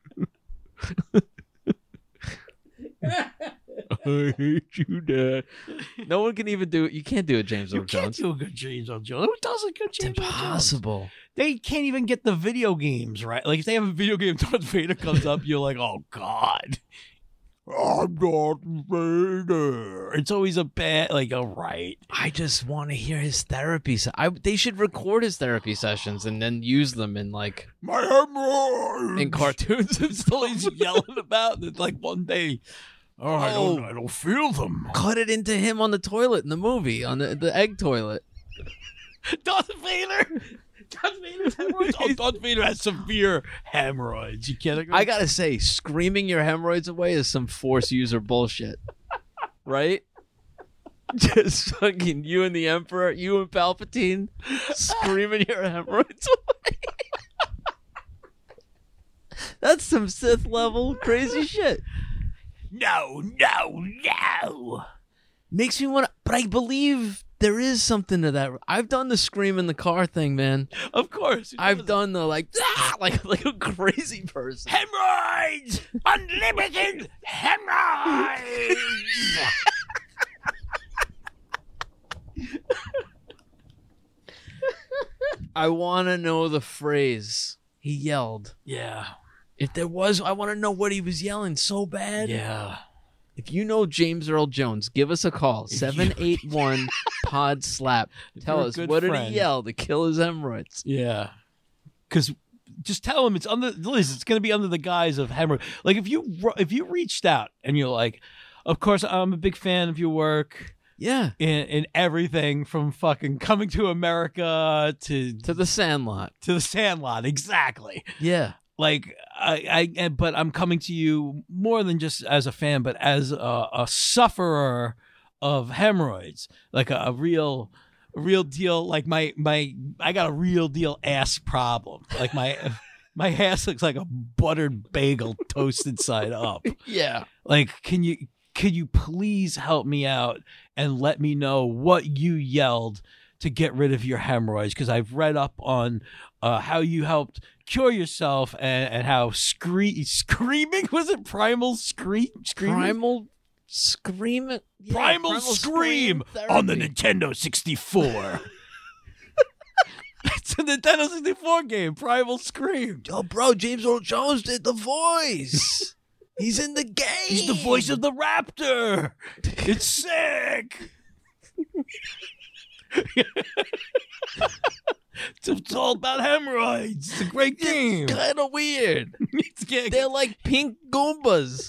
I hate you, Dad. No one can even do it. You can't do it, James You Earl can't Jones. do a good James Earl Jones. Who does a good It's James Earl Jones? impossible. They can't even get the video games right. Like if they have a video game, Darth Vader comes up, you're like, oh god, I'm Darth Vader. It's always a bad, like, all right. I just want to hear his therapy. Se- I, they should record his therapy sessions and then use them in like My hemorrhoids. in cartoons and That's all stuff. he's yelling about. It's like one day, oh, I don't, I don't feel them. Cut it into him on the toilet in the movie, on the, the egg toilet. Darth Vader. Darth Vader's hemorrhoids. Oh, Darth Vader has severe hemorrhoids. You kidding me? I gotta say, screaming your hemorrhoids away is some Force user bullshit, right? Just fucking you and the Emperor, you and Palpatine, screaming your hemorrhoids away. That's some Sith level crazy shit. No, no, no. Makes me want to, but I believe there is something to that. I've done the scream in the car thing, man. Of course. Who I've doesn't? done the like, ah, like, like a crazy person. Hemorrhoids! Unlimited hemorrhoids! I want to know the phrase he yelled. Yeah. If there was, I want to know what he was yelling so bad. Yeah. If you know James Earl Jones, give us a call. seven eight one pod slap. Tell you're a us, good what did friend. he yell to kill his hemorrhoids? Yeah. Because just tell him it's under, Liz, it's going to be under the guise of hemorrhoid. Like if you, if you reached out and you're like, of course, I'm a big fan of your work. Yeah. In, in everything from fucking Coming to America to To the Sandlot. to the Sandlot, exactly. Yeah. Like I, I, but I'm coming to you more than just as a fan, but as a, a sufferer of hemorrhoids, like a, a real, a real deal. Like my, my, I got a real deal ass problem. Like my, my ass looks like a buttered bagel toasted side up. Yeah. Like, can you, could you please help me out and let me know what you yelled to get rid of your hemorrhoids? Because I've read up on uh, how you helped cure yourself and, and how scree- screaming, was it primal scream? Screaming? Primal Scream. Yeah, Primal, Scream, on the therapy. Nintendo sixty-four. It's a Nintendo sixty-four game, Primal Scream. Oh, bro, James Earl Jones did the voice. He's in the game. He's the voice of the raptor. It's sick. It's, it's all about hemorrhoids. It's a great game. Kind of weird. It's getting They're like pink Goombas.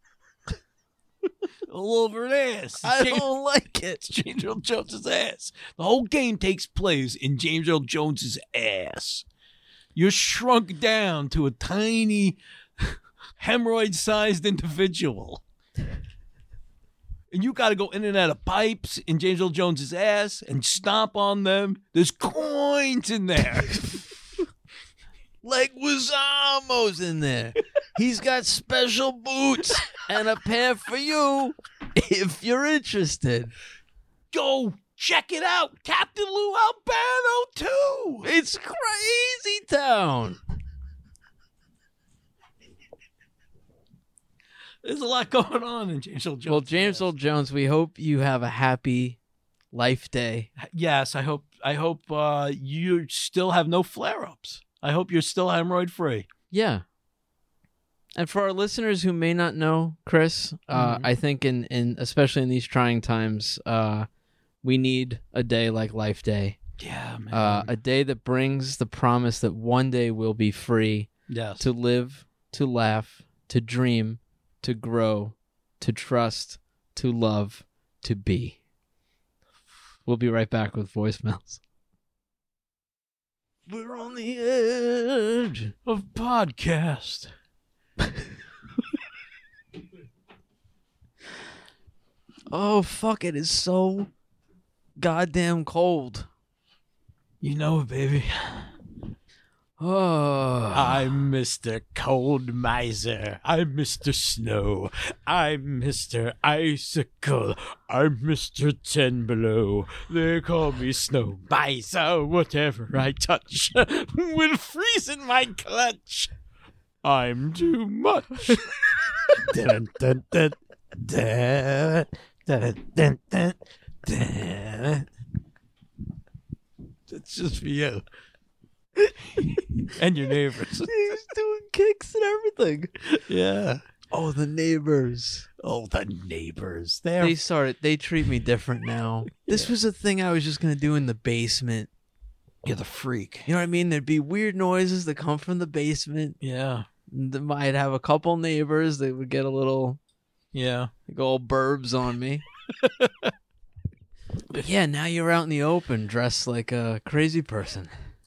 all over an ass. I James, don't like it. it's James Earl Jones's ass. The whole game takes place in James Earl Jones's ass. You're shrunk down to a tiny hemorrhoid-sized individual. And you got to go in and out of pipes in James Earl Jones's ass and stomp on them. There's coins in there. Leguizamo's in there. He's got special boots and a pair for you if you're interested. Go check it out. Captain Lou Albano too. It's crazy town. There's a lot going on in James Earl Jones. Well, James yes. Earl Jones, we hope you have a happy Life Day. Yes, I hope. I hope uh, you still have no flare-ups. I hope you're still hemorrhoid free. Yeah. And for our listeners who may not know, Chris, uh, Mhm. I think in, in especially in these trying times, uh, we need a day like Life Day. Yeah, man. Uh, a day that brings the promise that one day we'll be free yes. to live, to laugh, to dream, to grow, to trust, to love, to be. We'll be right back with voicemails. We're on the edge. of podcast. Oh, fuck, it is so goddamn cold. You know it, baby. Oh. I'm Mister Cold Miser. I'm Mister Snow. I'm Mister Icicle. I'm Mister Ten Below. They call me Snow Miser. Whatever I touch will freeze in my clutch. I'm too much. dun, dun, dun, dun, dun, dun, dun, dun. That's just for you. And your neighbors. He's doing kicks and everything. Yeah. Oh, the neighbors. Oh, the neighbors. They're They started, they treat me different now. This was a thing I was just going to do in the basement. You're the freak. You know what I mean? There'd be weird noises that come from the basement. Yeah. They might have a couple neighbors that would get a little, Yeah. like, all burbs on me. But yeah, now you're out in the open dressed like a crazy person.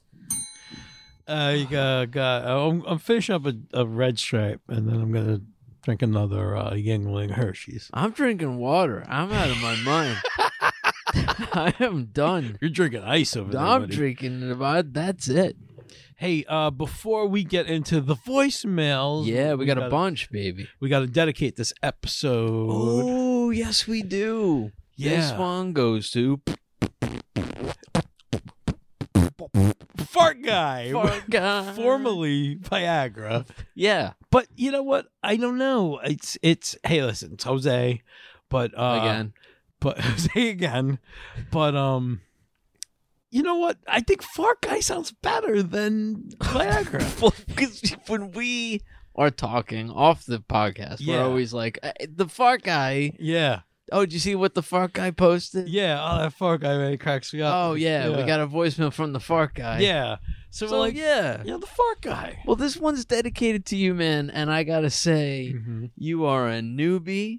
I got, got I'm, I'm finishing up a, a red stripe, and then I'm going to drink another uh, Yingling Hershey's. I'm drinking water. I'm out of my mind. I am done. You're drinking ice over there, I'm buddy. drinking about that's it. Hey, uh, before we get into the voicemails, Yeah, we, got gotta, a bunch, baby. We got to dedicate this episode. Oh, yes, we do. This Yeah. one goes to Fart Guy, Fart Guy. formerly Viagra. Yeah, But you know what? I don't know. It's it's. Hey, listen, it's Jose, but uh, again. but Jose again, but um, you know what? I think Fart Guy sounds better than Viagra. Well, because when we are talking off the podcast, Yeah. we're always like, "Eh, the fart guy. yeah, Oh, did you see what the fart guy posted? yeah. Oh, that Fart Guy man cracks me up. Oh, yeah, we got a voicemail from the fart guy. yeah. So, So, we're like, yeah. yeah, the Fart Guy. Well, this one's dedicated to you, man, and I gotta say, Mhm. you are a newbie.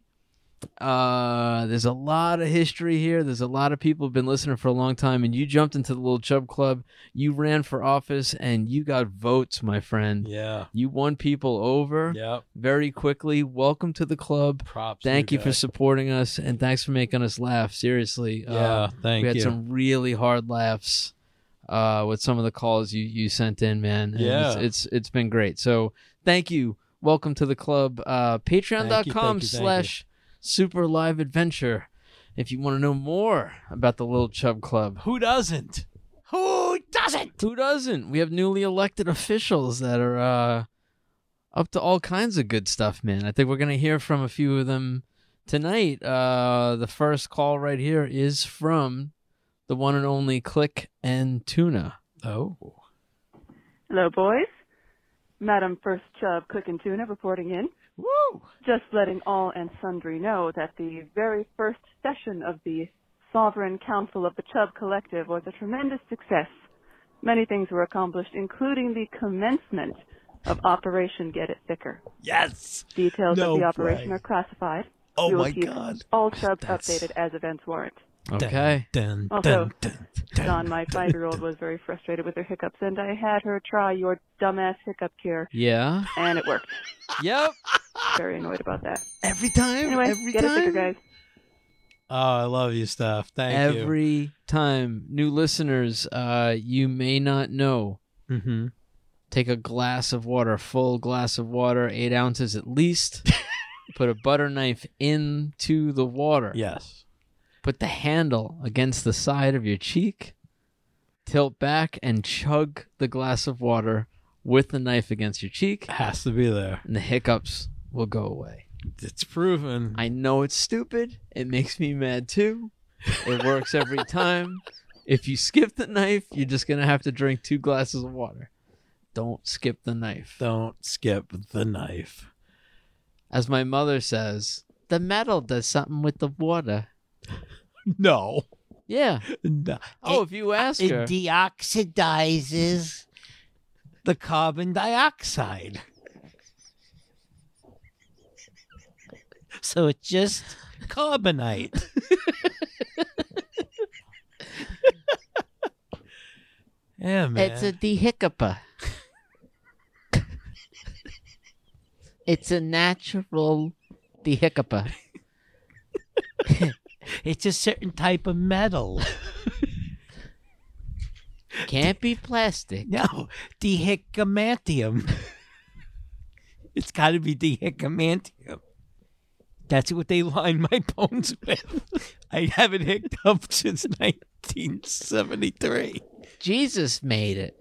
Uh, there's a lot of history here. There's a lot of people who've been listening for a long time, and you jumped into the Little Chub Club. You ran for office, and you got votes, my friend. Yeah, You won people over yeah. very quickly. Welcome to the club. Props. Thank you guy. for supporting us, and thanks for making us laugh. Seriously. Yeah, Uh, thank we had you. some really hard laughs uh, with some of the calls you, you sent in, man. And Yeah. It's, it's it's been great. So thank you. Welcome to the club. Uh, Patreon dot com Thank you, thank you, thank slash Super Live Adventure. If you want to know more about the Little Chub Club. Who doesn't? Who doesn't? Who doesn't? We have newly elected officials that are uh, up to all kinds of good stuff, man. I think we're going to hear from a few of them tonight. Uh, the first call right here is from the one and only Click and Tuna. Oh. Hello, boys. Madam First Chub Click and Tuna reporting in. Woo! Just letting all and sundry know that the very first session of the Sovereign Council of the Chub Collective was a tremendous success. Many things were accomplished, including the commencement of Operation Get It Thicker. Yes. Details No of the operation way. are classified. Oh we will my keep God. all Chubs That's- updated as events warrant. Okay. Dun, dun, Also, dun, dun, dun, Dawn, my dun, five-year-old, dun. was very frustrated with her hiccups, and I had her try your dumbass hiccup cure, Yeah. and it worked. Yep. Very annoyed about that. Every time. Anyway, every get it thicker, time. guys. Oh, I love you, Steph. Thank you. Every time. New listeners, uh, you may not know. Mm-hmm. Take a glass of water, a full glass of water, eight ounces at least. Put a butter knife into the water. Yes. Put the handle against the side of your cheek. Tilt back and chug the glass of water with the knife against your cheek. Has to be there. And the hiccups will go away. It's proven. I know it's stupid. It makes me mad too. It works every time. If you skip the knife, you're just going to have to drink two glasses of water. Don't skip the knife. Don't skip the knife. As my mother says, the metal does something with the water. No. Yeah. no. Oh, It- if you ask It her. deoxidizes the carbon dioxide. So it's just carbonite. Yeah, man. It's a dehiccuper. It's a natural dehiccuper. It's a certain type of metal. Can't be plastic. No, dehiccumantium. It's got to be dehiccumantium. That's what they line my bones with. I haven't hicked up since nineteen seventy-three. Jesus made it.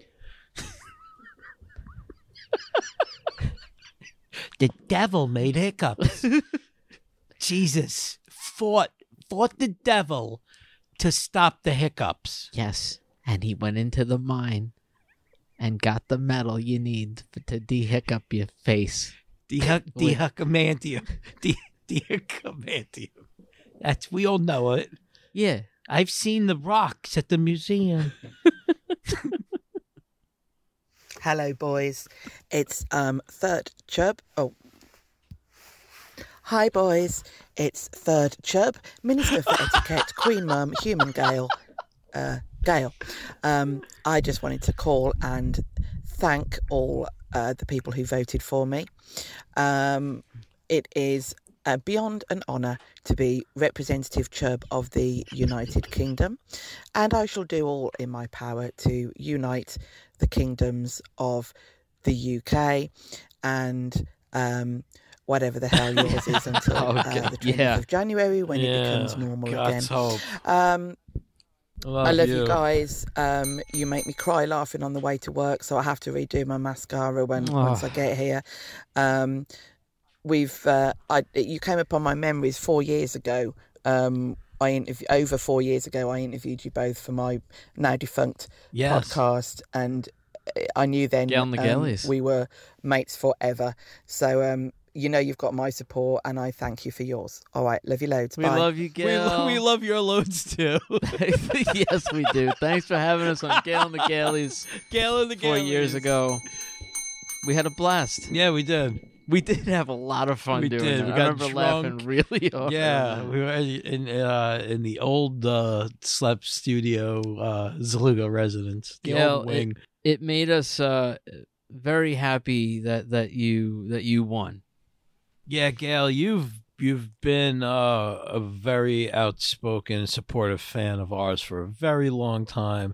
The devil made hiccups. Jesus fought fought the devil to stop the hiccups. Yes. And he went into the mine and got the metal you need f- to dehiccup your face. Dehic- Wait. Dehiccumantium. De- Dehiccumantium. That's we all know it. Yeah. I've seen the rocks at the museum. Hello, boys. It's um Third Chub. Oh. Hi, boys. It's Third Chub, Minister for Etiquette, Queen Mum, Human Gale. Uh, Gail. Um, I just wanted to call and thank all uh, the people who voted for me. Um, it is uh, beyond an honour to be representative Chub of the United Kingdom, and I shall do all in my power to unite the kingdoms of the U K and um, whatever the hell yours is until uh, Okay, the twentieth yeah. of January when it becomes normal God's again. hope. Um, Love I love you, guys. Um, you make me cry laughing on the way to work, so I have to redo my mascara when Oh. once I get here. Um, we've uh, I you came upon my memories four years ago. Um, I interview over four years ago. I interviewed you both for my now defunct Yes. podcast, and I knew then Gail and the um, Galleys. we were mates forever. So um, you know you've got my support, and I thank you for yours. All right, love you loads. We Bye. love you, We, Gail. lo- we love your loads too. Yes, we do. Thanks for having us on Gail and the Galleys Gail and the four Galleys. years ago. We had a blast. Yeah, we did. We did have a lot of fun We doing did. it. We I got remember drunk. laughing really hard. Yeah, we were in uh, in the old uh, Slep Studio uh, Zaluga residence. The Gail, old wing. It made us uh, very happy that, that you that you won. Yeah, Gail, you've you've been uh, a very outspoken, supportive fan of ours for a very long time,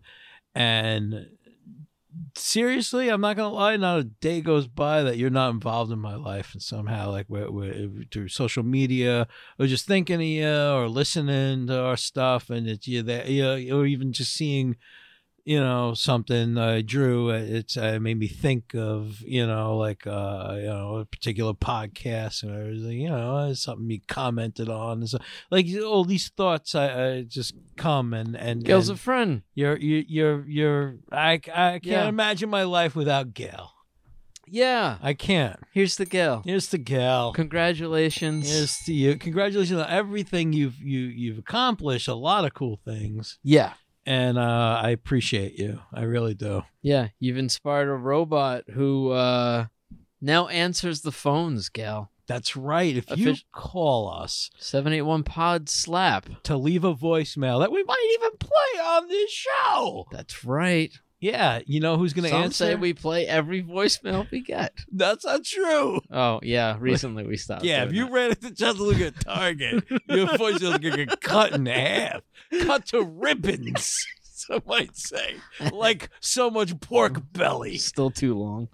and seriously, I'm not gonna lie, not a day goes by that you're not involved in my life, and somehow, like we're, we're, through social media, or just thinking of you, or listening to our stuff, and it's you there, you, or even just seeing. You know, something I drew. It's uh, made me think of, you know, like, uh, you know, a particular podcast, or you know, something you commented on, and so, like all these thoughts, I, I just come and and, Gail's and a friend. you're you you're you're I I can't Yeah. imagine my life without Gail. Yeah. I can't. Here's the Gail. Here's the Gail. Congratulations. Here's to you. Congratulations on everything you've you you've accomplished. A lot of cool things. Yeah. And uh, I appreciate you. I really do. Yeah. You've inspired a robot who uh, now answers the phones, Gail. That's right. If you Offic- call us seven eight one pod slap. to leave a voicemail that we might even play on this show. That's right. Yeah, you know who's going to Some answer? say we play every voicemail we get. That's not true. Oh, yeah. Recently we stopped. Yeah, if doing you ran into Chattanooga at Target, your voicemail's going to get cut in half. Cut to ribbons, some might say. Like so much pork belly. that. Still too long.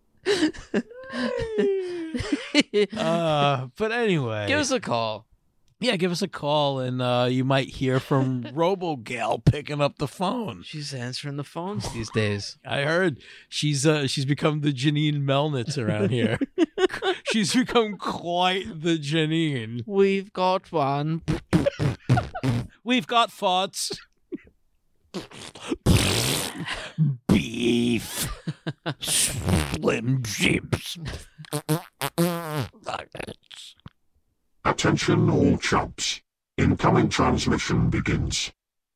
Uh, but anyway. Give us a call. Yeah, give us a call, and uh, you might hear from RoboGal picking up the phone. She's answering the phones these days. I heard she's uh, she's become the Janine Melnitz around here. She's become quite the Janine. We've got one. We've got thoughts. Beef. Slim Jims. Attention all chumps. Incoming transmission begins.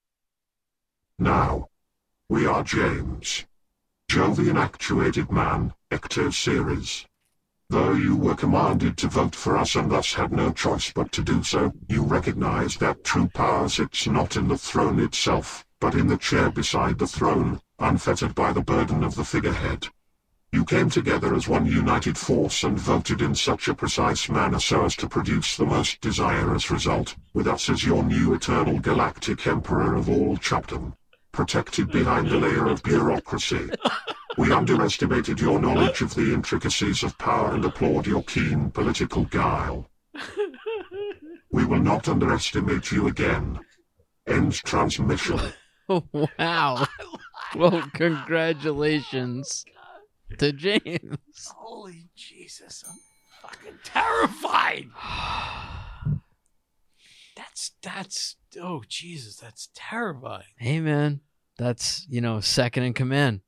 Now, we are James, Jovian Actuated Man, Ecto Series. Though you were commanded to vote for us and thus had no choice but to do so, you recognize that true power sits not in the throne itself, but in the chair beside the throne, unfettered by the burden of the figurehead. You came together as one united force and voted in such a precise manner so as to produce the most desirous result, with us as your new eternal galactic emperor of all Chupdom, protected behind a layer of bureaucracy. We underestimated your knowledge of the intricacies of power and applaud your keen political guile. We will not underestimate you again. Ends transmission. Wow. Well, congratulations to James. Holy Jesus, I'm fucking terrified. That's, that's, oh Jesus, that's terrifying. Hey, man. That's, you know, second in command.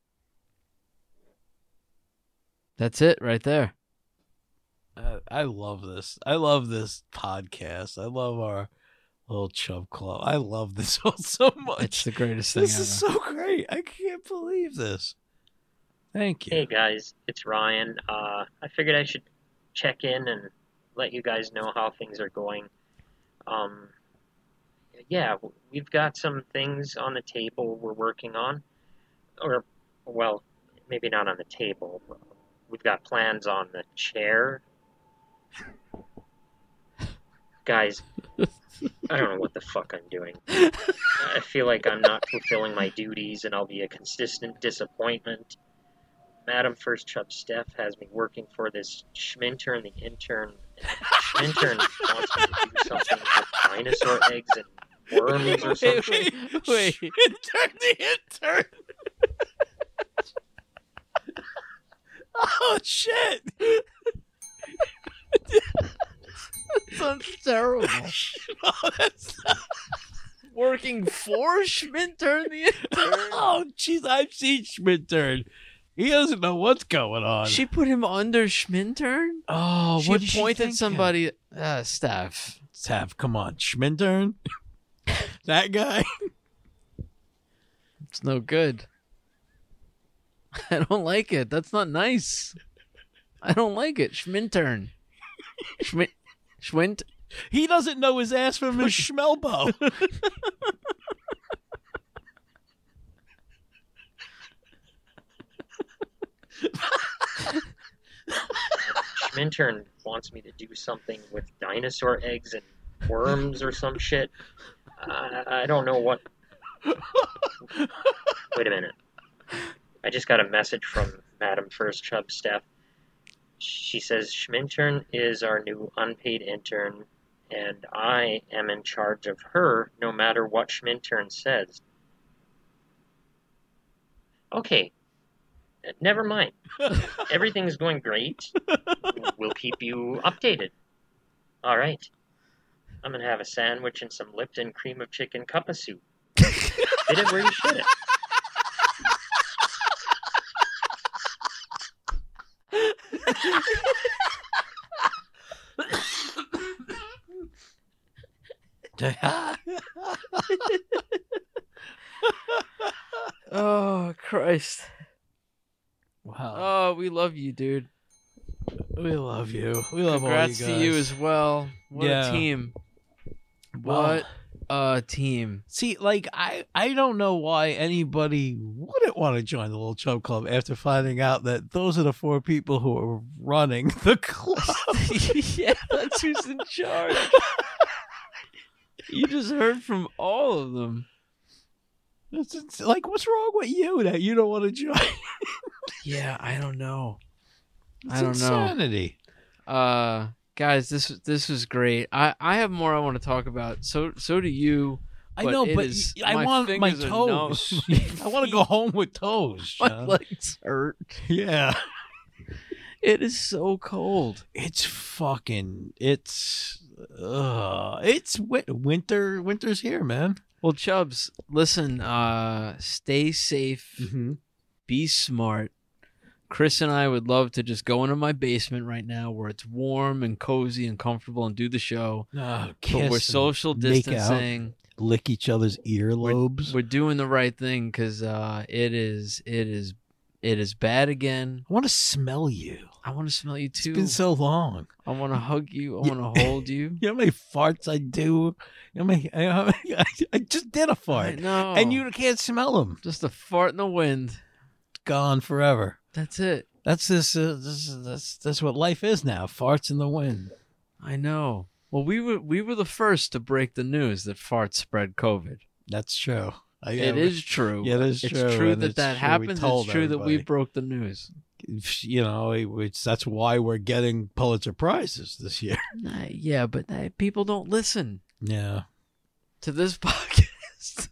That's it right there. Uh, I love this. I love this podcast. I love our little Chub Club. I love this all so much. It's the greatest thing This ever. is so great. I can't believe this. Thank you. Hey guys, it's Ryan. Uh, I figured I should check in and let you guys know how things are going. Um, yeah, we've got some things on the table we're working on. Or, well, maybe not on the table. We've got plans on the chair. Guys, I don't know what the fuck I'm doing. I feel like I'm not fulfilling my duties and I'll be a consistent disappointment. Madam First Chub Steph has me working for this Schmintern the intern. Schmintern wants me to do something with dinosaur eggs and worms or something. Wait, wait. Intern the intern. Oh, shit. Sounds terrible. Oh, that's... Working for Schmintern the intern? Oh, jeez, I've seen Schmintern. He doesn't know what's going on. She put him under Schmintern? oh, She what did she appointed think? somebody. Uh, Steph. Steph, come on, Schmintern. That guy. It's no good. I don't like it. That's not nice. I don't like it. Schmintern. Schmint. Schwint. He doesn't know his ass from his schmelbo. Schmintern wants me to do something with dinosaur eggs and worms or some shit. I, I don't know what. Wait a minute. I just got a message from Madam First Chub Steph. She says Schmintern is our new unpaid intern, and I am in charge of her no matter what Schmintern says. Okay, never mind. Everything's going great. We'll keep you updated. All right. I'm going to have a sandwich and some Lipton cream of chicken cuppa soup. Did it where you should it. Oh, Christ. Wow. Oh, we love you, dude. We love you. We love Congrats all you to guys. you as well. What Yeah. a team. Wow. What a team. See, like, I, I don't know why anybody wouldn't want to join the Little Chub Club after finding out that those are the four people who are running the club. Yeah, that's who's in charge. You just heard from all of them. It's, it's like, what's wrong with you that you don't want to join? Yeah, I don't know. It's I don't know. insanity. Uh, guys, this this was great. I, I have more I want to talk about. So so do you. I know, it but is- I my want my fingers are numb. toes. I want to go home with toes. My John. legs hurt. Yeah. It is so cold. It's fucking. It's. Uh, it's wi- winter. Winter's here, man. Well, Chubbs, listen. Uh, stay safe. Mm-hmm. Be smart. Chris and I would love to just go into my basement right now, where it's warm and cozy and comfortable, and do the show. Oh, But kiss we're and social make out, distancing. lick each other's earlobes. We're doing the right thing because uh, it is it is it is bad again. I want to smell you. I want to smell you too. It's been so long. I want to hug you. I want to hold you. You know how many farts I do? You know how many, I, know how many- I, I just did a I fart. know. And you can't smell them. just a fart in the wind. Gone forever. That's it. That's this. Uh, this. is- That's that's what life is now. Farts in the wind. I know. Well, we were we were the first to break the news that farts spread COVID. That's true. I, It I- is true. Yeah, it is it's true, true and that it's that true. We happens. told It's true that we everybody. broke the news. You know, it, it's that's why we're getting Pulitzer prizes this year. Uh, yeah, but uh, people don't listen Yeah. to this podcast.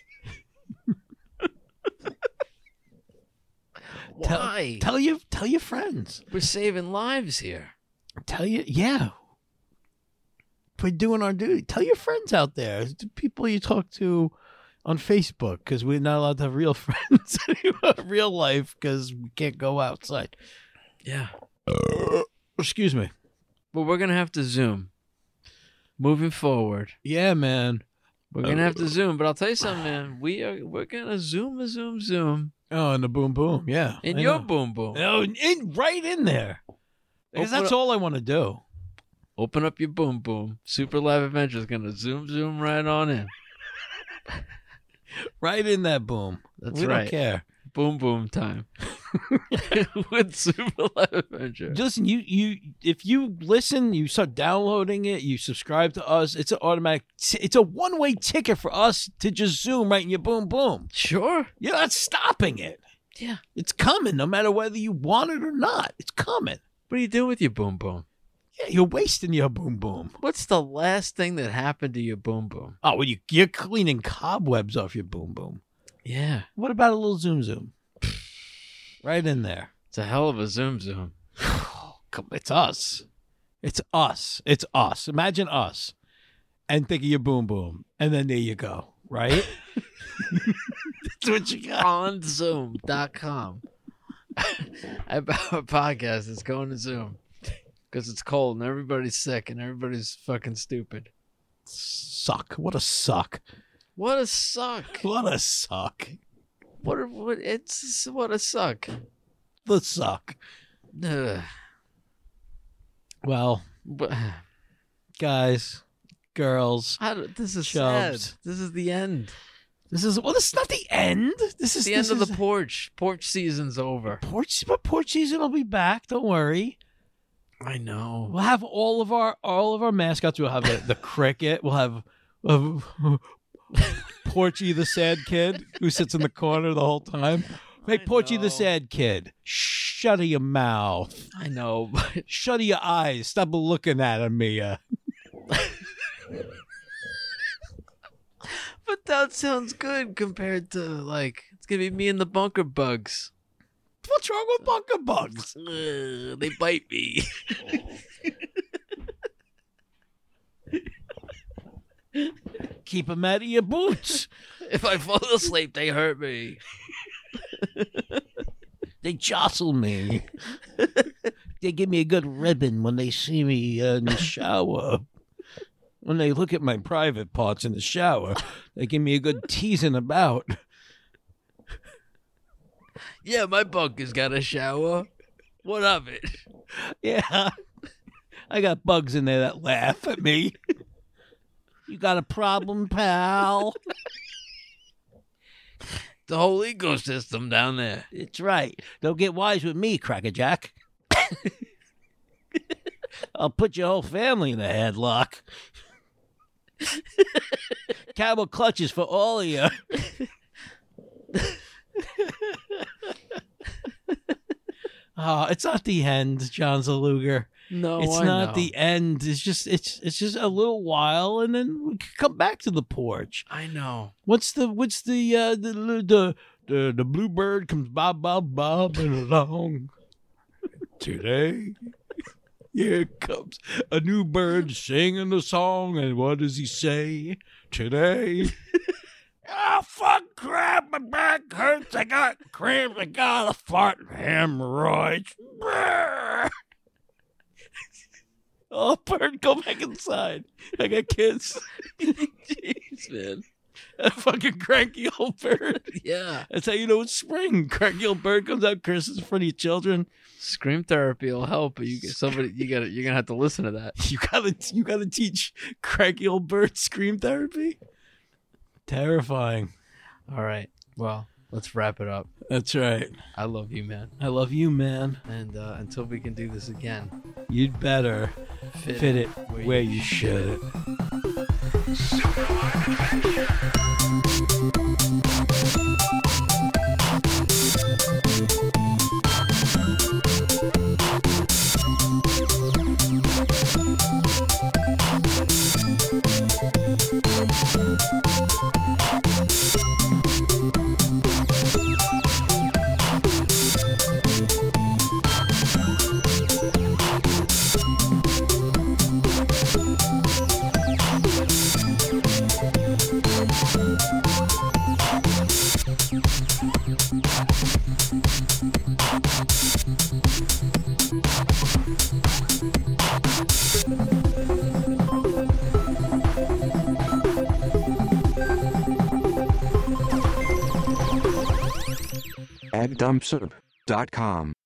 Why? Tell you. Tell your friends. We're saving lives here. Tell you. Yeah. We're doing our duty. Tell your friends out there, the people you talk to on Facebook, because we're not allowed to have real friends anymore, real life, because we can't go outside. Yeah. Excuse me. But we're gonna have to Zoom. Moving forward, Yeah, man. we're gonna have to Zoom. But I'll tell you something, man. We are we're gonna Zoom, a Zoom, Zoom Oh, and the boom boom. Yeah. in I your know. boom boom. Oh, in, right in there. Because Open that's up- all I want to do. Open up your boom boom. Super Live Adventures gonna zoom zoom right on in. Right in that boom. That's we right. don't care. Boom boom time with Super Live Adventure. Listen, you you if you listen, you start downloading it, you subscribe to us. It's an automatic. It's a one way ticket for us to just zoom right in your boom boom. Sure. You're not stopping it. Yeah. It's coming, no matter whether you want it or not. It's coming. What are you doing with your boom boom? Yeah, you're wasting your boom boom. What's the last thing that happened to your boom boom? Oh, well, you you're cleaning cobwebs off your boom boom. Yeah. What about a little zoom zoom? Right in there. It's a hell of a zoom zoom. Come- It's us. It's us. It's us. Imagine us. And think of your boom boom. And then there you go. Right? That's what you got. On zoom dot com. About our podcast is going to Zoom. Because it's cold and everybody's sick and everybody's fucking stupid. Suck. What a suck. What a suck. What a suck. What a, what it's what a suck. The suck. Ugh. Well, But, guys, girls, I don't- this is Chubbs. sad. This is the end. this is well. This is not the end. This is The end this of the is- porch. Porch season's over. porch. But porch season will be back. Don't worry. I know. We'll have all of our all of our mascots. We'll have the, the cricket. We'll have uh, Porchy the sad kid who sits in the corner the whole time. Hey, I Porchy know. the sad kid, shut your mouth. I know, but Shut your eyes. Stop looking at me. Uh. but that sounds good compared to like it's gonna be me and the bunker bugs. What's wrong with bunker bugs? Ugh, they bite me. Keep them out of your boots. If I fall asleep, they hurt me. They jostle me. They give me a good ribbon when they see me uh, in the shower. When they look at my private parts in the shower, they give me a good teasing about. Yeah, my bunker's got a shower. What of it? Yeah. I got bugs in there that laugh at me. You got a problem, pal? The whole ecosystem down there. It's right. Don't get wise with me, Crackerjack. I'll put your whole family in a headlock. Camel clutches for all of you. Oh, it's not the end, John Zaluger. No, it's I not know. the end. It's just it's it's just a little while, and then we can come back to the porch. I know. What's the what's the uh, the the the the bluebird comes bob bob bobbing along today. Here comes a new bird singing a song, and what does he say today? Oh, fuck, crap, my back hurts, I got cramps, I got a fart hemorrhoids. Brrr. Oh, bird, go back inside. I got kids. Jeez, man. A fucking cranky old bird. Yeah. That's how you know it's spring. Cranky old bird comes out, curses in front of your children. Scream therapy will help, but you get somebody you got you're gonna have to listen to that. You gotta you gotta teach cranky old bird scream therapy. Terrifying. All right. Well, let's wrap it up. That's right. I love you, man. I love you, man. And uh, until we can do this again, You'd better fit, fit it where you should. egg dump soup dot com